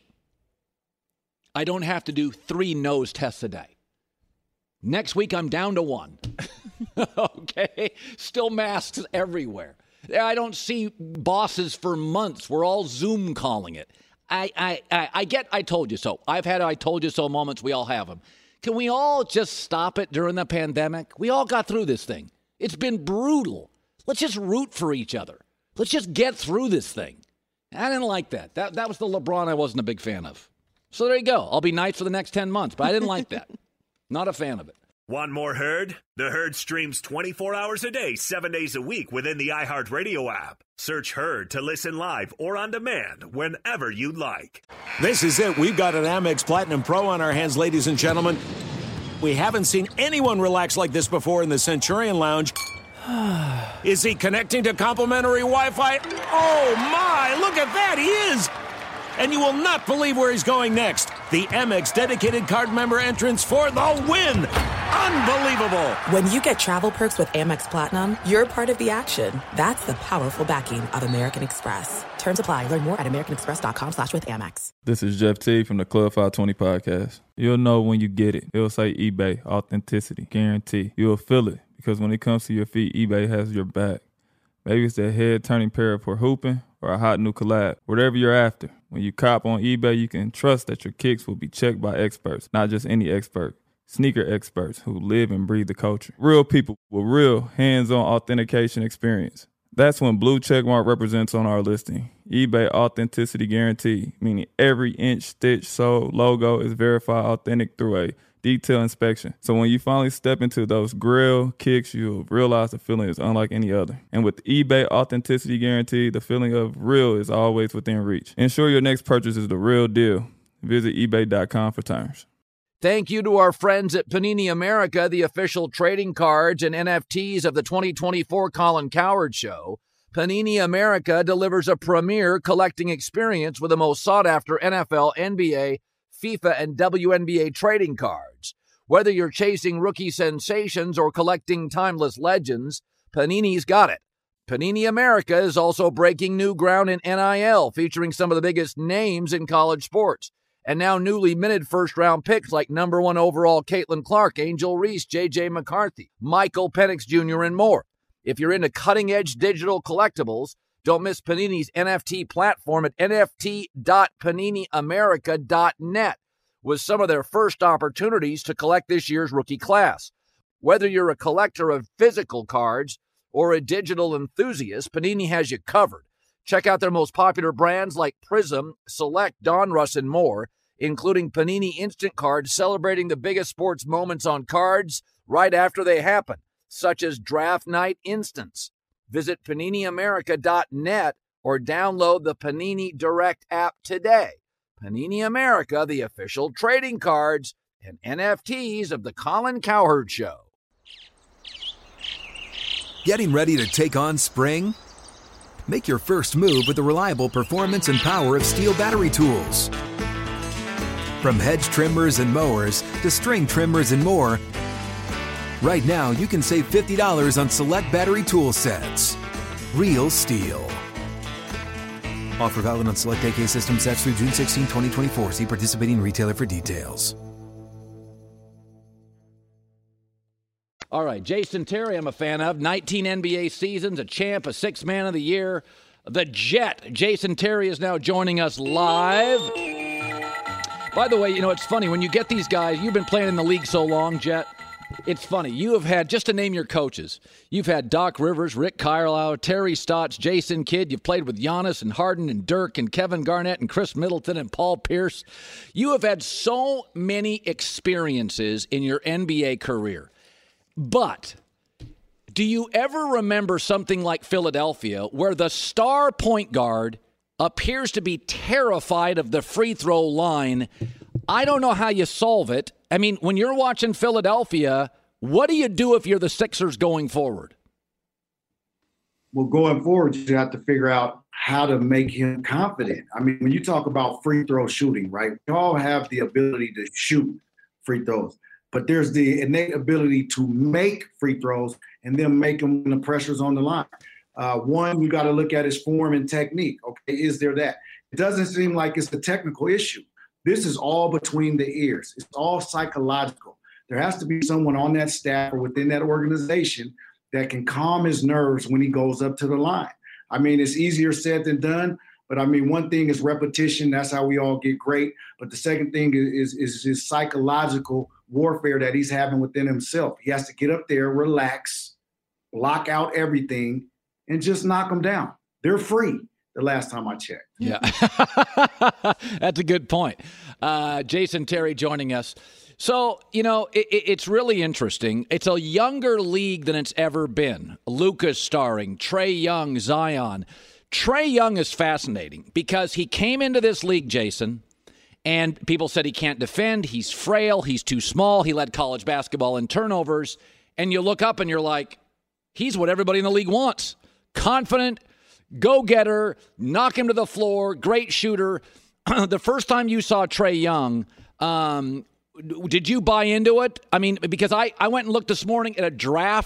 Speaker 4: I don't have to do 3 nose tests a day. Next week, I'm down to 1. Okay? Still masks everywhere. I don't see bosses for months. We're all Zoom calling it. I get I told you so. I've had I told you so moments. We all have them. Can we all just stop it during the pandemic? We all got through this thing. It's been brutal. Let's just root for each other. Let's just get through this thing. I didn't like that. That was the LeBron I wasn't a big fan of. So there you go. I'll be nice for the next 10 months, but I didn't like that. Not a fan of it.
Speaker 5: Want more Herd? The Herd streams 24 hours a day, 7 days a week within the iHeartRadio app. Search Herd to listen live or on demand whenever you like.
Speaker 10: This is it. We've got an Amex Platinum Pro on our hands, ladies and gentlemen. We haven't seen anyone relax like this before in the Centurion Lounge. Is he connecting to complimentary Wi-Fi? Oh, my! Look at that! He is! And you will not believe where he's going next. The Amex dedicated card member entrance for the win. Unbelievable.
Speaker 11: When you get travel perks with Amex Platinum, you're part of the action. That's the powerful backing of American Express. Terms apply. Learn more at americanexpress.com/withAmex.
Speaker 12: This is Jeff T from the Club 520 podcast. You'll know when you get it. It'll say eBay, authenticity, guarantee. You'll feel it because when it comes to your feet, eBay has your back. Maybe it's that head-turning pair for hooping or a hot new collab. Whatever you're after, when you cop on eBay, you can trust that your kicks will be checked by experts, not just any expert. Sneaker experts who live and breathe the culture. Real people with real hands-on authentication experience. That's when blue checkmark represents on our listing. eBay Authenticity Guarantee, meaning every inch, stitch, sole, logo is verified authentic through a detailed inspection. So when you finally step into those grill kicks, you'll realize the feeling is unlike any other. And with eBay Authenticity Guarantee, the feeling of real is always within reach. Ensure your next purchase is the real deal. Visit ebay.com for terms.
Speaker 3: Thank you to our friends at Panini America, the official trading cards and NFTs of the 2024 Colin Cowherd Show. Panini America delivers a premier collecting experience with the most sought-after NFL, NBA, FIFA, and WNBA trading cards. Whether you're chasing rookie sensations or collecting timeless legends, Panini's got it. Panini America is also breaking new ground in NIL, featuring some of the biggest names in college sports. And now newly minted first-round picks like number 1 overall Caitlin Clark, Angel Reese, J.J. McCarthy, Michael Penix Jr., and more. If you're into cutting-edge digital collectibles, don't miss Panini's NFT platform at nft.paniniamerica.net with some of their first opportunities to collect this year's rookie class. Whether you're a collector of physical cards or a digital enthusiast, Panini has you covered. Check out their most popular brands like Prism, Select, Donruss, and more, including Panini Instant Cards celebrating the biggest sports moments on cards right after they happen, such as Draft Night Instants. Visit PaniniAmerica.net or download the Panini Direct app today. Panini America, the official trading cards and NFTs of the Colin Cowherd Show.
Speaker 13: Getting ready to take on spring? Make your first move with the reliable performance and power of Steel battery tools. From hedge trimmers and mowers to string trimmers and more, right now you can save $50 on select battery tool sets. Real Steel. Offer valid on select AK system sets through June 16, 2024. See participating retailer for details.
Speaker 3: All right, Jason Terry, I'm a fan of. 19 NBA seasons, a champ, a sixth man of the year. The Jet, Jason Terry, is now joining us live. By the way, you know, it's funny. When you get these guys, you've been playing in the league so long, Jet. It's funny. You have had, just to name your coaches, you've had Doc Rivers, Rick Carlisle, Terry Stotts, Jason Kidd. You've played with Giannis and Harden and Dirk and Kevin Garnett and Chris Middleton and Paul Pierce. You have had so many experiences in your NBA career. But do you ever remember something like Philadelphia where the star point guard appears to be terrified of the free throw line? I don't know how you solve it. I mean, when you're watching Philadelphia, what do you do if you're the Sixers going forward?
Speaker 14: Well, going forward, you have to figure out how to make him confident. I mean, when you talk about free throw shooting, right? We all have the ability to shoot free throws. But there's the innate ability to make free throws and then make them when the pressure's on the line. One, you got to look at his form and technique. Okay, is there that? It doesn't seem like it's a technical issue. This is all between the ears. It's all psychological. There has to be someone on that staff or within that organization that can calm his nerves when he goes up to the line. I mean, it's easier said than done. But, I mean, one thing is repetition. That's how we all get great. But the second thing is his psychological warfare that he's having within himself. He has to get up there, relax, block out everything, and just knock them down. They're free the last time I checked.
Speaker 3: Yeah, that's a good point. Jason Terry joining us. So, you know, it's really interesting. It's a younger league than it's ever been. Luka's starring, Trae Young, Zion. Trae Young is fascinating because he came into this league, Jason,
Speaker 4: And people said he can't defend. He's frail. He's too small. He led college basketball in turnovers. And you look up and you're like, he's what everybody in the league wants. Confident, go-getter, knock him to the floor, great shooter. The first time you saw Trae Young, did you buy into it? I mean, because I went and looked this morning at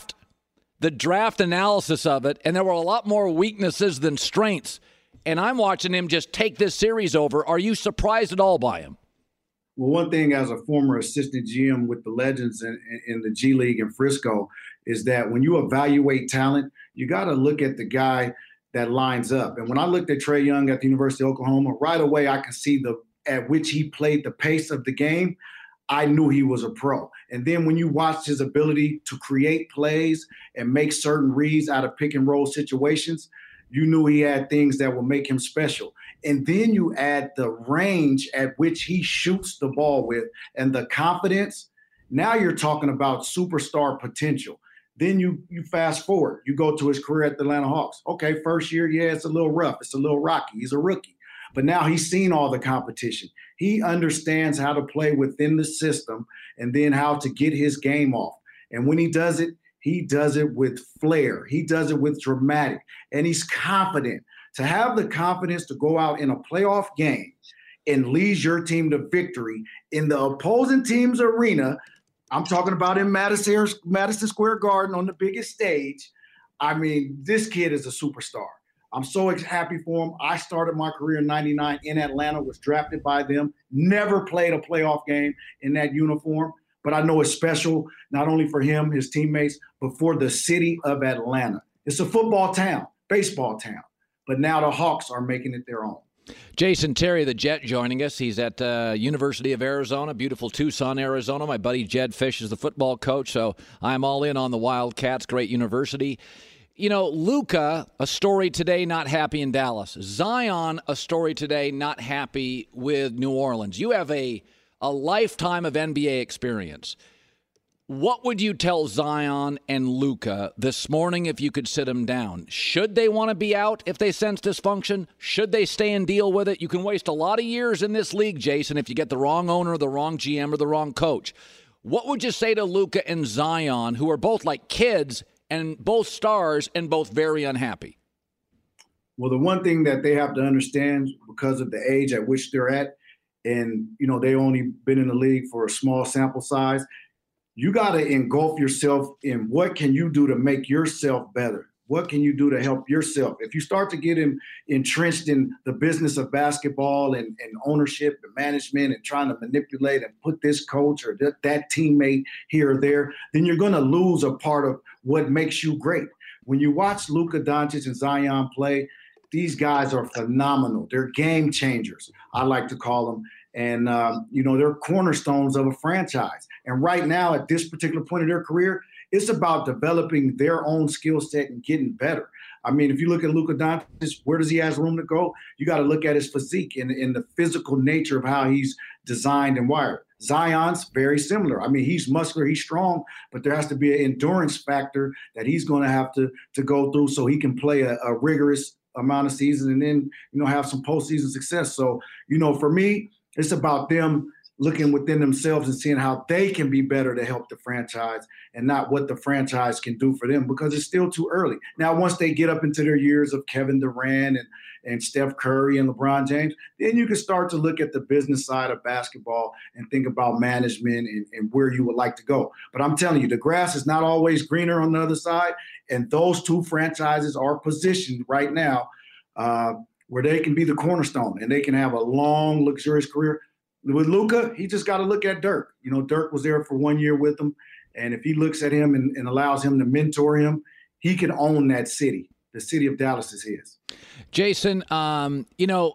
Speaker 4: the draft analysis of it, and there were a lot more weaknesses than strengths. And I'm watching him just take this series over. Are you surprised at all by him?
Speaker 14: Well, one thing as a former assistant GM with the Legends in the G League in Frisco is that when you evaluate talent, you got to look at the guy that lines up. And when I looked at Trae Young at the University of Oklahoma, right away I could see at which he played the pace of the game. I knew he was a pro. And then when you watched his ability to create plays and make certain reads out of pick and roll situations, you knew he had things that would make him special. And then you add the range at which he shoots the ball with and the confidence. Now you're talking about superstar potential. Then you fast forward. You go to his career at the Atlanta Hawks. Okay, first year, yeah, it's a little rough. It's a little rocky. He's a rookie. But now he's seen all the competition. He understands how to play within the system and then how to get his game off. And when he does it with flair. He does it with dramatic. And he's confident. To have the confidence to go out in a playoff game and lead your team to victory in the opposing team's arena, I'm talking about in Madison Square Garden on the biggest stage. I mean, this kid is a superstar. I'm so happy for him. I started my career in '99 in Atlanta, was drafted by them, never played a playoff game in that uniform. But I know it's special, not only for him, his teammates, but for the city of Atlanta. It's a football town, baseball town. But now the Hawks are making it their own.
Speaker 4: Jason Terry, the Jet, joining us. He's at University of Arizona, beautiful Tucson, Arizona. My buddy Jed Fish is the football coach, so I'm all in on the Wildcats. Great university. You know, Luka, a story today, not happy in Dallas. Zion, a story today, not happy with New Orleans. You have a lifetime of NBA experience. What would you tell Zion and Luka this morning if you could sit them down? Should they want to be out if they sense dysfunction? Should they stay and deal with it? You can waste a lot of years in this league, Jason, if you get the wrong owner, the wrong GM, or the wrong coach. What would you say to Luka and Zion, who are both like kids and both stars and both very unhappy?
Speaker 14: Well, the one thing that they have to understand because of the age at which they're at, and, you know, they only been in the league for a small sample size, you got to engulf yourself in what can you do to make yourself better? What can you do to help yourself? If you start to get entrenched in the business of basketball and ownership and management and trying to manipulate and put this coach or that teammate here or there, then you're going to lose a part of what makes you great. When you watch Luka Doncic and Zion play, these guys are phenomenal. They're game changers, I like to call them. And, you know, they're cornerstones of a franchise. And right now, at this particular point in their career, it's about developing their own skill set and getting better. I mean, if you look at Luka Doncic, where does he have room to go? You got to look at his physique and the physical nature of how he's designed and wired. Zion's very similar. I mean, he's muscular, he's strong, but there has to be an endurance factor that he's going to have to go through so he can play a rigorous amount of season and then, you know, have some postseason success. So, you know, for me, it's about them looking within themselves and seeing how they can be better to help the franchise and not what the franchise can do for them because it's still too early. Now, once they get up into their years of Kevin Durant and Steph Curry and LeBron James, then you can start to look at the business side of basketball and think about management and where you would like to go. But I'm telling you, the grass is not always greener on the other side, and those two franchises are positioned right now where they can be the cornerstone and they can have a long, luxurious career. With Luka, he just got to look at Dirk. You know, Dirk was there for 1 year with him, and if he looks at him and allows him to mentor him, he can own that city. The city of Dallas is his.
Speaker 4: Jason, you know,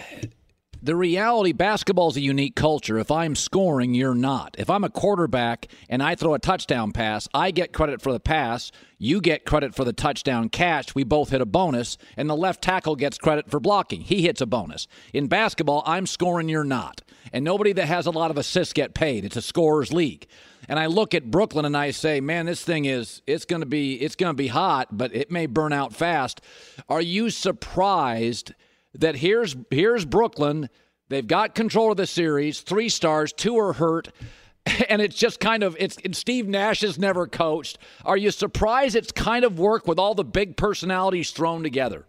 Speaker 4: the reality, basketball is a unique culture. If I'm scoring, you're not. If I'm a quarterback and I throw a touchdown pass, I get credit for the pass. You get credit for the touchdown catch. We both hit a bonus, and the left tackle gets credit for blocking. He hits a bonus. In basketball, I'm scoring, you're not. And nobody that has a lot of assists get paid. It's a scorer's league. And I look at Brooklyn and I say, man, this thing it's going to be hot, but it may burn out fast. Are you surprised that here's Brooklyn They've got control of the series, 3 stars, 2 are hurt, and it's just kind of Steve Nash has never coached. Are you surprised it's kind of worked with all the big personalities thrown together?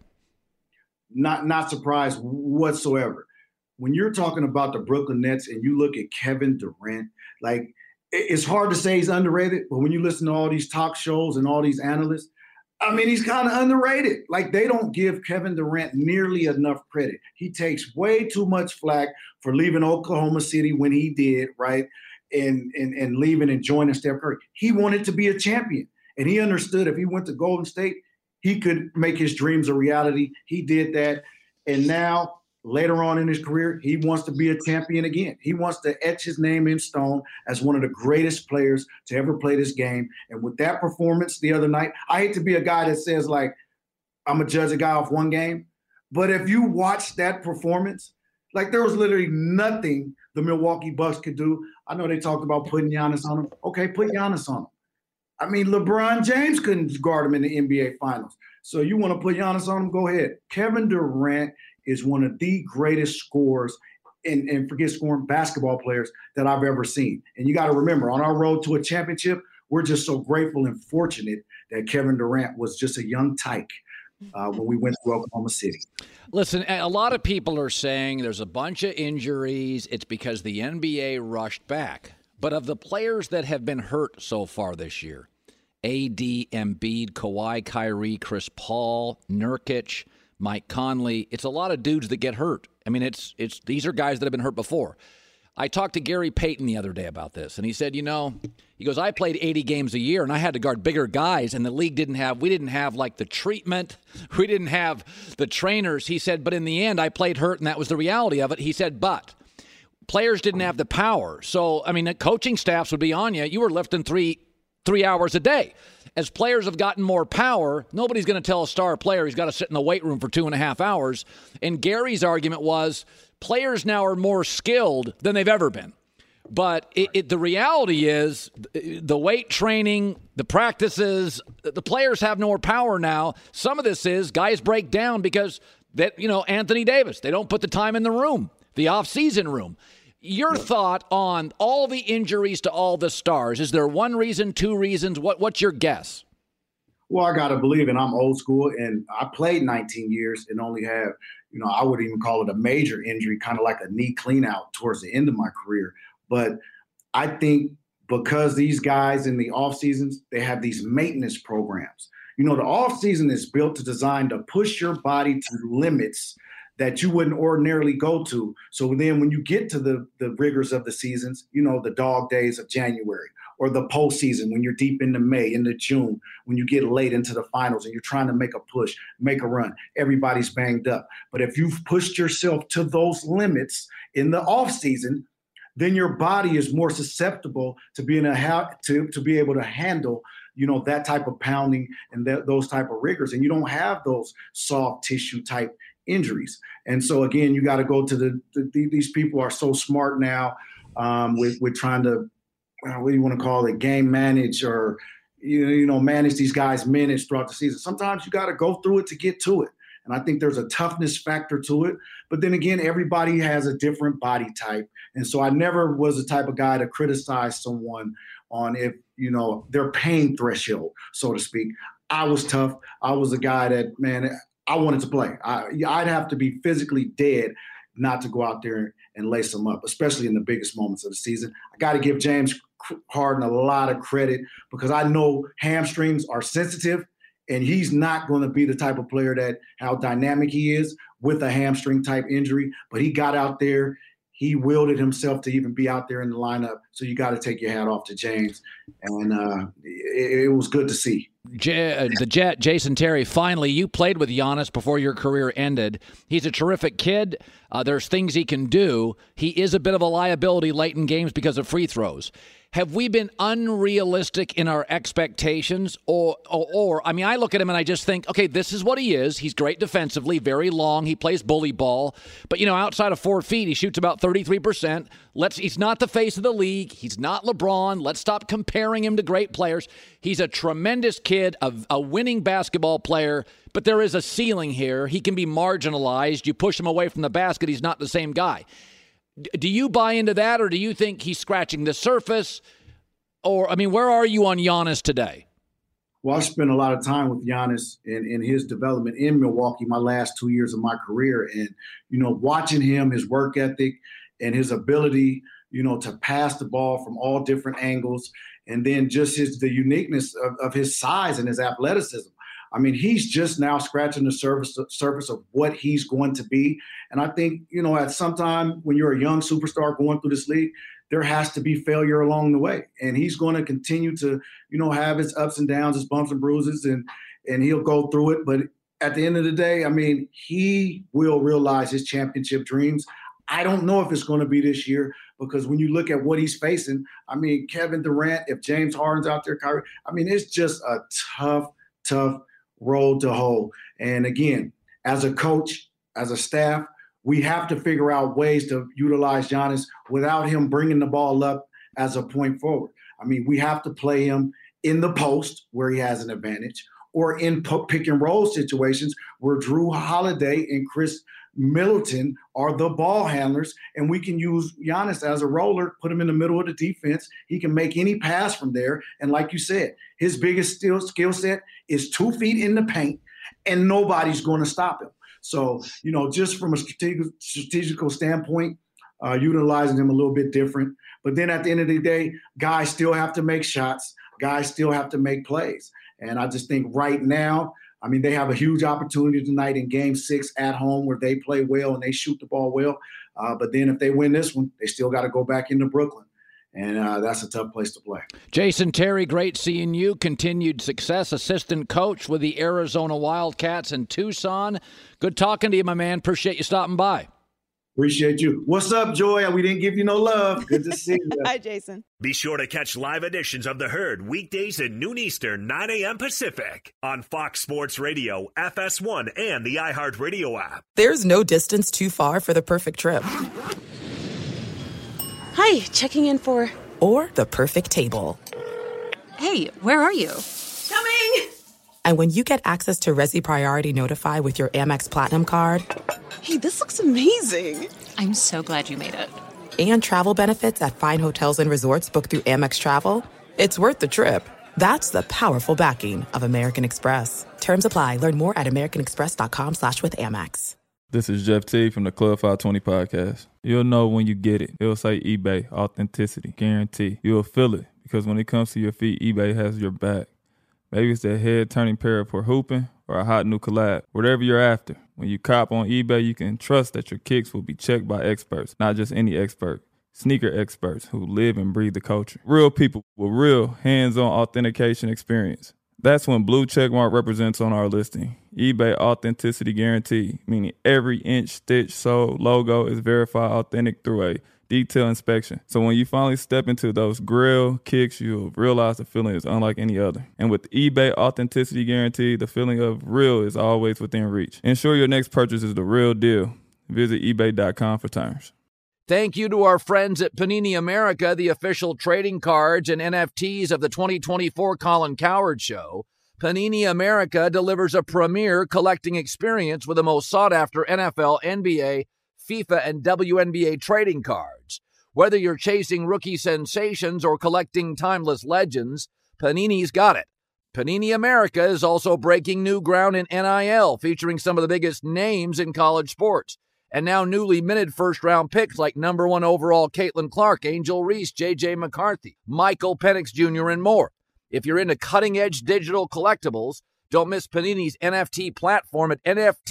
Speaker 14: Not surprised whatsoever. When you're talking about the Brooklyn Nets and you look at Kevin Durant, like, it's hard to say he's underrated, but when you listen to all these talk shows and all these analysts, I mean, he's kind of underrated. Like, they don't give Kevin Durant nearly enough credit. He takes way too much flack for leaving Oklahoma City when he did, right, and leaving and joining Steph Curry. He wanted to be a champion, and he understood if he went to Golden State, he could make his dreams a reality. He did that, and now – later on in his career, he wants to be a champion again. He wants to etch his name in stone as one of the greatest players to ever play this game. And with that performance the other night, I hate to be a guy that says, like, I'm going to judge a guy off one game. But if you watch that performance, like, there was literally nothing the Milwaukee Bucks could do. I know they talked about putting Giannis on him. Okay, put Giannis on him. I mean, LeBron James couldn't guard him in the NBA Finals. So you want to put Giannis on him? Go ahead. Kevin Durant is one of the greatest scorers and forget scoring basketball players that I've ever seen. And you got to remember, on our road to a championship, we're just so grateful and fortunate that Kevin Durant was just a young tyke when we went to Oklahoma City.
Speaker 4: Listen, a lot of people are saying there's a bunch of injuries. It's because the NBA rushed back. But of the players that have been hurt so far this year, AD, Embiid, Kawhi, Kyrie, Chris Paul, Nurkic, Mike Conley, it's a lot of dudes that get hurt. I mean, it's these are guys that have been hurt before. I talked to Gary Payton the other day about this, and he said, he goes, I played 80 games a year, and I had to guard bigger guys, and the league we didn't have like the treatment. We didn't have the trainers. He said, but in the end, I played hurt, and that was the reality of it. He said, but players didn't have the power. So, I mean, the coaching staffs would be on you. You were lifting three hours a day. As players have gotten more power, nobody's going to tell a star player he's got to sit in the weight room for 2.5 hours. And Gary's argument was players now are more skilled than they've ever been. But the reality is the weight training, the practices, the players have more power now. Some of this is guys break down because Anthony Davis, they don't put the time in the room, the off-season room. Your thought on all the injuries to all the stars. Is there one reason, 2 reasons? What's your guess?
Speaker 14: Well, I got to believe, and I'm old school, and I played 19 years and only have, I would even call it a major injury, kind of like a knee clean out towards the end of my career. But I think because these guys in the off seasons, they have these maintenance programs. The off season is built to design to push your body to limits that you wouldn't ordinarily go to. So then when you get to the rigors of the seasons, the dog days of January or the postseason, when you're deep into May, into June, when you get late into the finals and you're trying to make a push, make a run, everybody's banged up. But if you've pushed yourself to those limits in the off season, then your body is more susceptible to being to be able to handle that type of pounding and those type of rigors. And you don't have those soft tissue type injuries. And so again, you got to go to these people are so smart now with trying to, what do you want to call it, game manage or, manage these guys' minutes throughout the season. Sometimes you got to go through it to get to it. And I think there's a toughness factor to it. But then again, everybody has a different body type. And so I never was the type of guy to criticize someone on if, their pain threshold, so to speak. I was tough. I was a guy that, man, I wanted to play. I'd have to be physically dead not to go out there and lace them up, especially in the biggest moments of the season. I got to give James Harden a lot of credit because I know hamstrings are sensitive, and he's not going to be the type of player that how dynamic he is with a hamstring type injury. But he got out there. He willed himself to even be out there in the lineup. So you got to take your hat off to James. And it was good to see.
Speaker 4: The Jet, Jason Terry, finally, you played with Giannis before your career ended. He's a terrific kid. There's things he can do. He is a bit of a liability late in games because of free throws. have we been unrealistic in our expectations? Or I mean, I look at him and I just think, okay, this is what he is. He's great defensively, very long. He plays bully ball. But, outside of 4 feet, he shoots about 33%. He's not the face of the league. He's not LeBron. Let's stop comparing him to great players. He's a tremendous kid, a winning basketball player, but there is a ceiling here. He can be marginalized. You push him away from the basket, he's not the same guy. Do you buy into that, or do you think he's scratching the surface? Or, I mean, where are you on Giannis today?
Speaker 14: Well, I spent a lot of time with Giannis in his development in Milwaukee my last 2 years of my career. And, watching him, his work ethic and his ability, to pass the ball from all different angles. And then just the uniqueness of his size and his athleticism. I mean, he's just now scratching the surface of what he's going to be. And I think, at some time when you're a young superstar going through this league, there has to be failure along the way. And he's going to continue to, have his ups and downs, his bumps and bruises, and he'll go through it. But at the end of the day, I mean, he will realize his championship dreams. I don't know if it's going to be this year, because when you look at what he's facing, I mean, Kevin Durant, if James Harden's out there, Kyrie, I mean, it's just a tough road to hoe. And again, as a coach, as a staff, we have to figure out ways to utilize Giannis without him bringing the ball up as a point forward. I mean, we have to play him in the post where he has an advantage, or in pick and roll situations where Drew Holiday and Chris Middleton are the ball handlers, and we can use Giannis as a roller, put him in the middle of the defense. He can make any pass from there. And like you said, his biggest skill set is 2 feet in the paint, and nobody's going to stop him. So, just from a strategical standpoint, utilizing him a little bit different. But then at the end of the day, guys still have to make shots. Guys still have to make plays. And I just think right now, I mean, they have a huge opportunity tonight in Game 6 at home where they play well and they shoot the ball well. But then if they win this one, they still got to go back into Brooklyn. And that's a tough place to play.
Speaker 4: Jason Terry, great seeing you. Continued success, assistant coach with the Arizona Wildcats in Tucson. Good talking to you, my man. Appreciate you stopping by.
Speaker 14: Appreciate you. What's up, Joy? We didn't give you no love. Good to see you.
Speaker 6: Hi, Jason.
Speaker 5: Be sure to catch live editions of The Herd weekdays at noon Eastern, 9 a.m. Pacific on Fox Sports Radio, FS1, and the iHeartRadio app.
Speaker 11: There's no distance too far for the perfect trip.
Speaker 15: Hi, checking in for...
Speaker 11: Or the perfect table.
Speaker 15: Hey, where are you?
Speaker 6: Coming!
Speaker 11: And when you get access to Resi Priority Notify with your Amex Platinum card...
Speaker 6: Hey, this looks amazing.
Speaker 15: I'm so glad you made it.
Speaker 11: And travel benefits at fine hotels and resorts booked through Amex Travel. It's worth the trip. That's the powerful backing of American Express. Terms apply. Learn more at americanexpress.com/withAmex.
Speaker 12: This is Jeff T from the Club 520 podcast. You'll know when you get it. It'll say eBay, authenticity, guarantee. You'll feel it, because when it comes to your feet, eBay has your back. Maybe it's that head-turning pair for hooping or a hot new collab. Whatever you're after, when you cop on eBay, you can trust that your kicks will be checked by experts, not just any expert. Sneaker experts who live and breathe the culture. Real people with real hands-on authentication experience. That's when Blue Checkmark represents on our listing. eBay Authenticity Guarantee, meaning every inch, stitch, sole, logo is verified authentic through a detailed inspection. So when you finally step into those grill kicks, you'll realize the feeling is unlike any other. And with eBay Authenticity Guarantee, the feeling of real is always within reach. Ensure your next purchase is the real deal. Visit ebay.com for terms.
Speaker 4: Thank you to our friends at Panini America, the official trading cards and NFTs of the 2024 Colin Cowherd Show. Panini America delivers a premier collecting experience with the most sought-after NFL, NBA, FIFA, and WNBA trading cards. Whether you're chasing rookie sensations or collecting timeless legends, Panini's got it. Panini America is also breaking new ground in NIL, featuring some of the biggest names in college sports. And now newly minted first-round picks like number 1 overall Caitlin Clark, Angel Reese, J.J. McCarthy, Michael Penix Jr., and more. If you're into cutting-edge digital collectibles, don't miss Panini's NFT platform at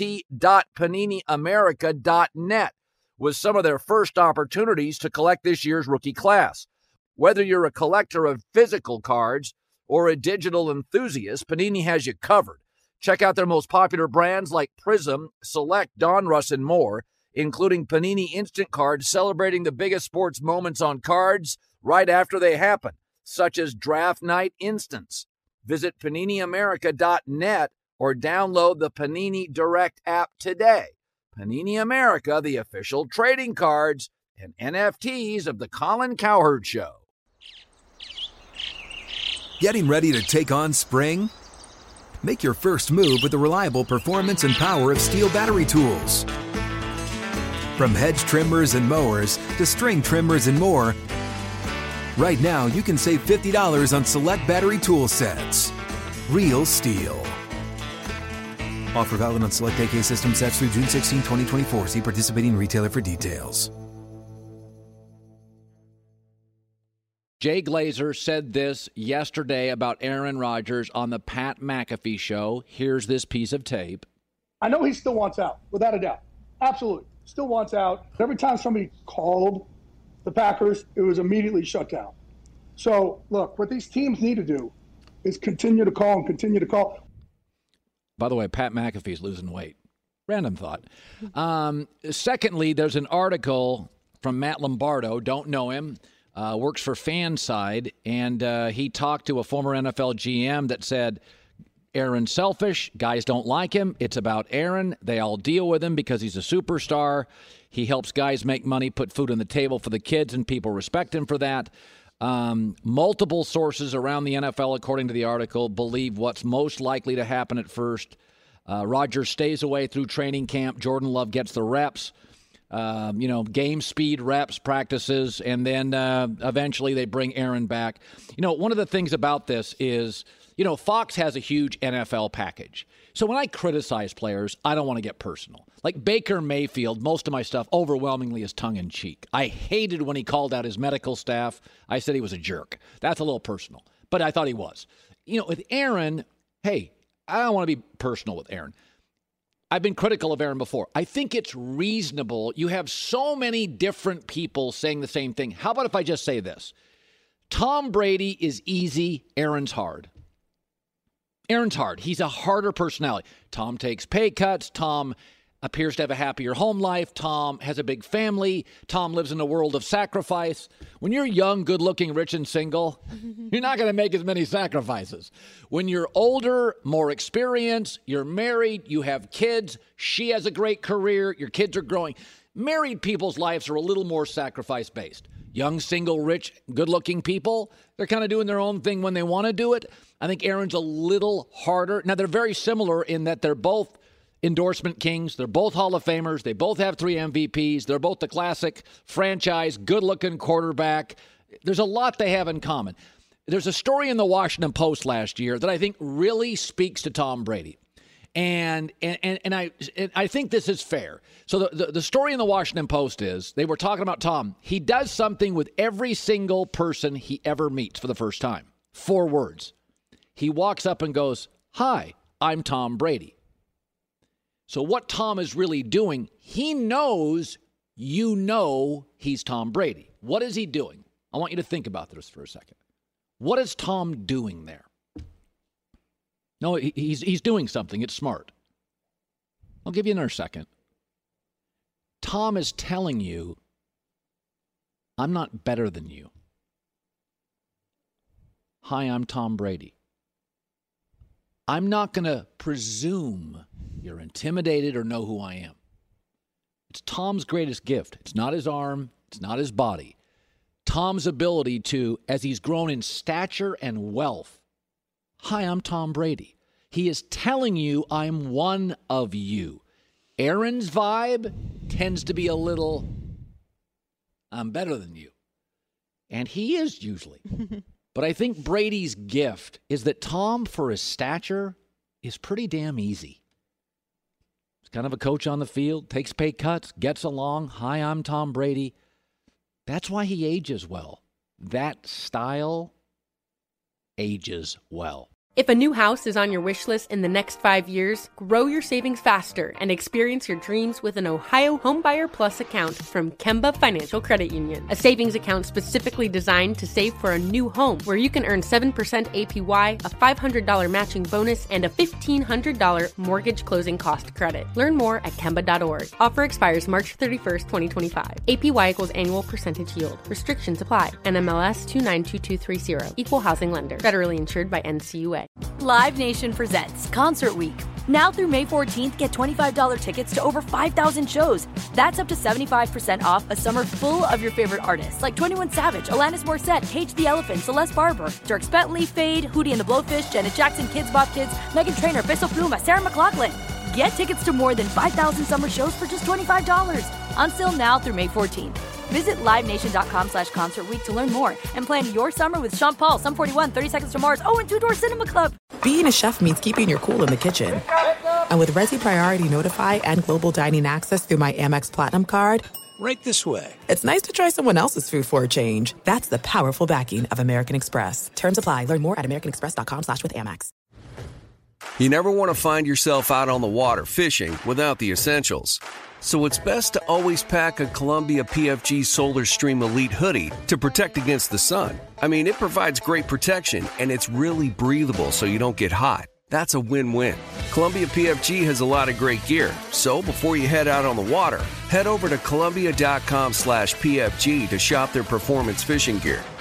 Speaker 4: nft.paniniamerica.net with some of their first opportunities to collect this year's rookie class. Whether you're a collector of physical cards or a digital enthusiast, Panini has you covered. Check out their most popular brands like Prism, Select, Donruss, and more.
Speaker 3: including Panini Instant Cards celebrating the biggest sports moments on cards right after they happen, such as Draft Night Instants. Visit PaniniAmerica.net or download the Panini Direct app today. Panini America, the official trading cards and NFTs of the Colin Cowherd Show.
Speaker 13: Getting ready to take on spring? Make your first move with the reliable performance and power of Steel battery tools. From hedge trimmers and mowers to string trimmers and more, right now you can save $50 on select battery tool sets. Real Steel. Offer valid on select AK system sets through June 16, 2024. See participating retailer for details.
Speaker 4: Jay Glazer said this yesterday about Aaron Rodgers on the Pat McAfee show. Here's this piece of tape.
Speaker 16: I know he still wants out, without a doubt. Absolutely. Still wants out. Every time somebody called the Packers, it was immediately shut down. So, look, what these teams need to do is continue to call and continue to call.
Speaker 4: By the way, Pat McAfee's losing weight. Random thought. Secondly, there's an article from Matt Lombardo. Don't know him. Works for Fanside, and he talked to a former NFL GM that said, Aaron's selfish. Guys don't like him. It's about Aaron. They all deal with him because he's a superstar. He helps guys make money, put food on the table for the kids, and people respect him for that. Multiple sources around the NFL, according to the article, believe what's most likely to happen at first. Rodgers stays away through training camp. Jordan Love gets the reps. Game speed reps, practices, and then eventually they bring Aaron back. One of the things about this is, Fox has a huge NFL package. So when I criticize players, I don't want to get personal. Like Baker Mayfield, most of my stuff overwhelmingly is tongue-in-cheek. I hated when he called out his medical staff. I said he was a jerk. That's a little personal, but I thought he was. With Aaron, hey, I don't want to be personal with Aaron. I've been critical of Aaron before. I think it's reasonable. You have so many different people saying the same thing. How about if I just say this? Tom Brady is easy. Aaron's hard. Aaron's hard. He's a harder personality. Tom takes pay cuts. Tom appears to have a happier home life. Tom has a big family. Tom lives in a world of sacrifice. When you're young, good-looking, rich, and single, you're not going to make as many sacrifices. When you're older, more experienced, you're married, you have kids, she has a great career, your kids are growing. Married people's lives are a little more sacrifice-based. Young, single, rich, good-looking people, they're kind of doing their own thing when they want to do it. I think Aaron's a little harder. Now, they're very similar in that they're both endorsement kings. They're both Hall of Famers. They both have 3 MVPs. They're both the classic franchise, good-looking quarterback. There's a lot they have in common. There's a story in the Washington Post last year that I think really speaks to Tom Brady. And I think this is fair. So the story in the Washington Post is they were talking about Tom. He does something with every single person he ever meets for the first time. 4 words. He walks up and goes, "Hi, I'm Tom Brady." So what Tom is really doing, he knows he's Tom Brady. What is he doing? I want you to think about this for a second. What is Tom doing there? No, he's doing something. It's smart. I'll give you another second. Tom is telling you, I'm not better than you. Hi, I'm Tom Brady. I'm not going to presume you're intimidated or know who I am. It's Tom's greatest gift. It's not his arm. It's not his body. Tom's ability to, as he's grown in stature and wealth, hi, I'm Tom Brady. He is telling you I'm one of you. Aaron's vibe tends to be a little, I'm better than you. And he is usually. But I think Brady's gift is that Tom, for his stature, is pretty damn easy. He's kind of a coach on the field, takes pay cuts, gets along. Hi, I'm Tom Brady. That's why he ages well. That style ages well.
Speaker 17: If a new house is on your wish list in the next 5 years, grow your savings faster and experience your dreams with an Ohio Homebuyer Plus account from Kemba Financial Credit Union. A savings account specifically designed to save for a new home, where you can earn 7% APY, a $500 matching bonus, and a $1,500 mortgage closing cost credit. Learn more at Kemba.org. Offer expires March 31st, 2025. APY equals annual percentage yield. Restrictions apply. NMLS 292230. Equal housing lender. Federally insured by NCUA.
Speaker 18: Live Nation presents Concert Week. Now through May 14th, get $25 tickets to over 5,000 shows. That's up to 75% off a summer full of your favorite artists like 21 Savage, Alanis Morissette, Cage the Elephant, Celeste Barber, Dierks Bentley, Fade, Hootie and the Blowfish, Janet Jackson, Kidz Bop Kids, Meghan Trainor, Peso Pluma, Sarah McLachlan. Get tickets to more than 5,000 summer shows for just $25. Until now through May 14th. Visit LiveNation.com/Concert Week to learn more and plan your summer with Sean Paul, Sum 41, 30 Seconds to Mars, and Two Door Cinema Club.
Speaker 11: Being a chef means keeping your cool in the kitchen. And with Resi Priority Notify and Global Dining Access through my Amex Platinum card,
Speaker 10: Right this way.
Speaker 11: It's nice to try someone else's food for a change. That's the powerful backing of American Express. Terms apply. Learn more at americanexpress.com/withAmex.
Speaker 19: You never want to find yourself out on the water fishing without the essentials. So it's best to always pack a Columbia PFG Solar Stream Elite hoodie to protect against the sun. I mean, it provides great protection, and it's really breathable so you don't get hot. That's a win-win. Columbia PFG has a lot of great gear. So before you head out on the water, head over to Columbia.com/PFG to shop their performance fishing gear.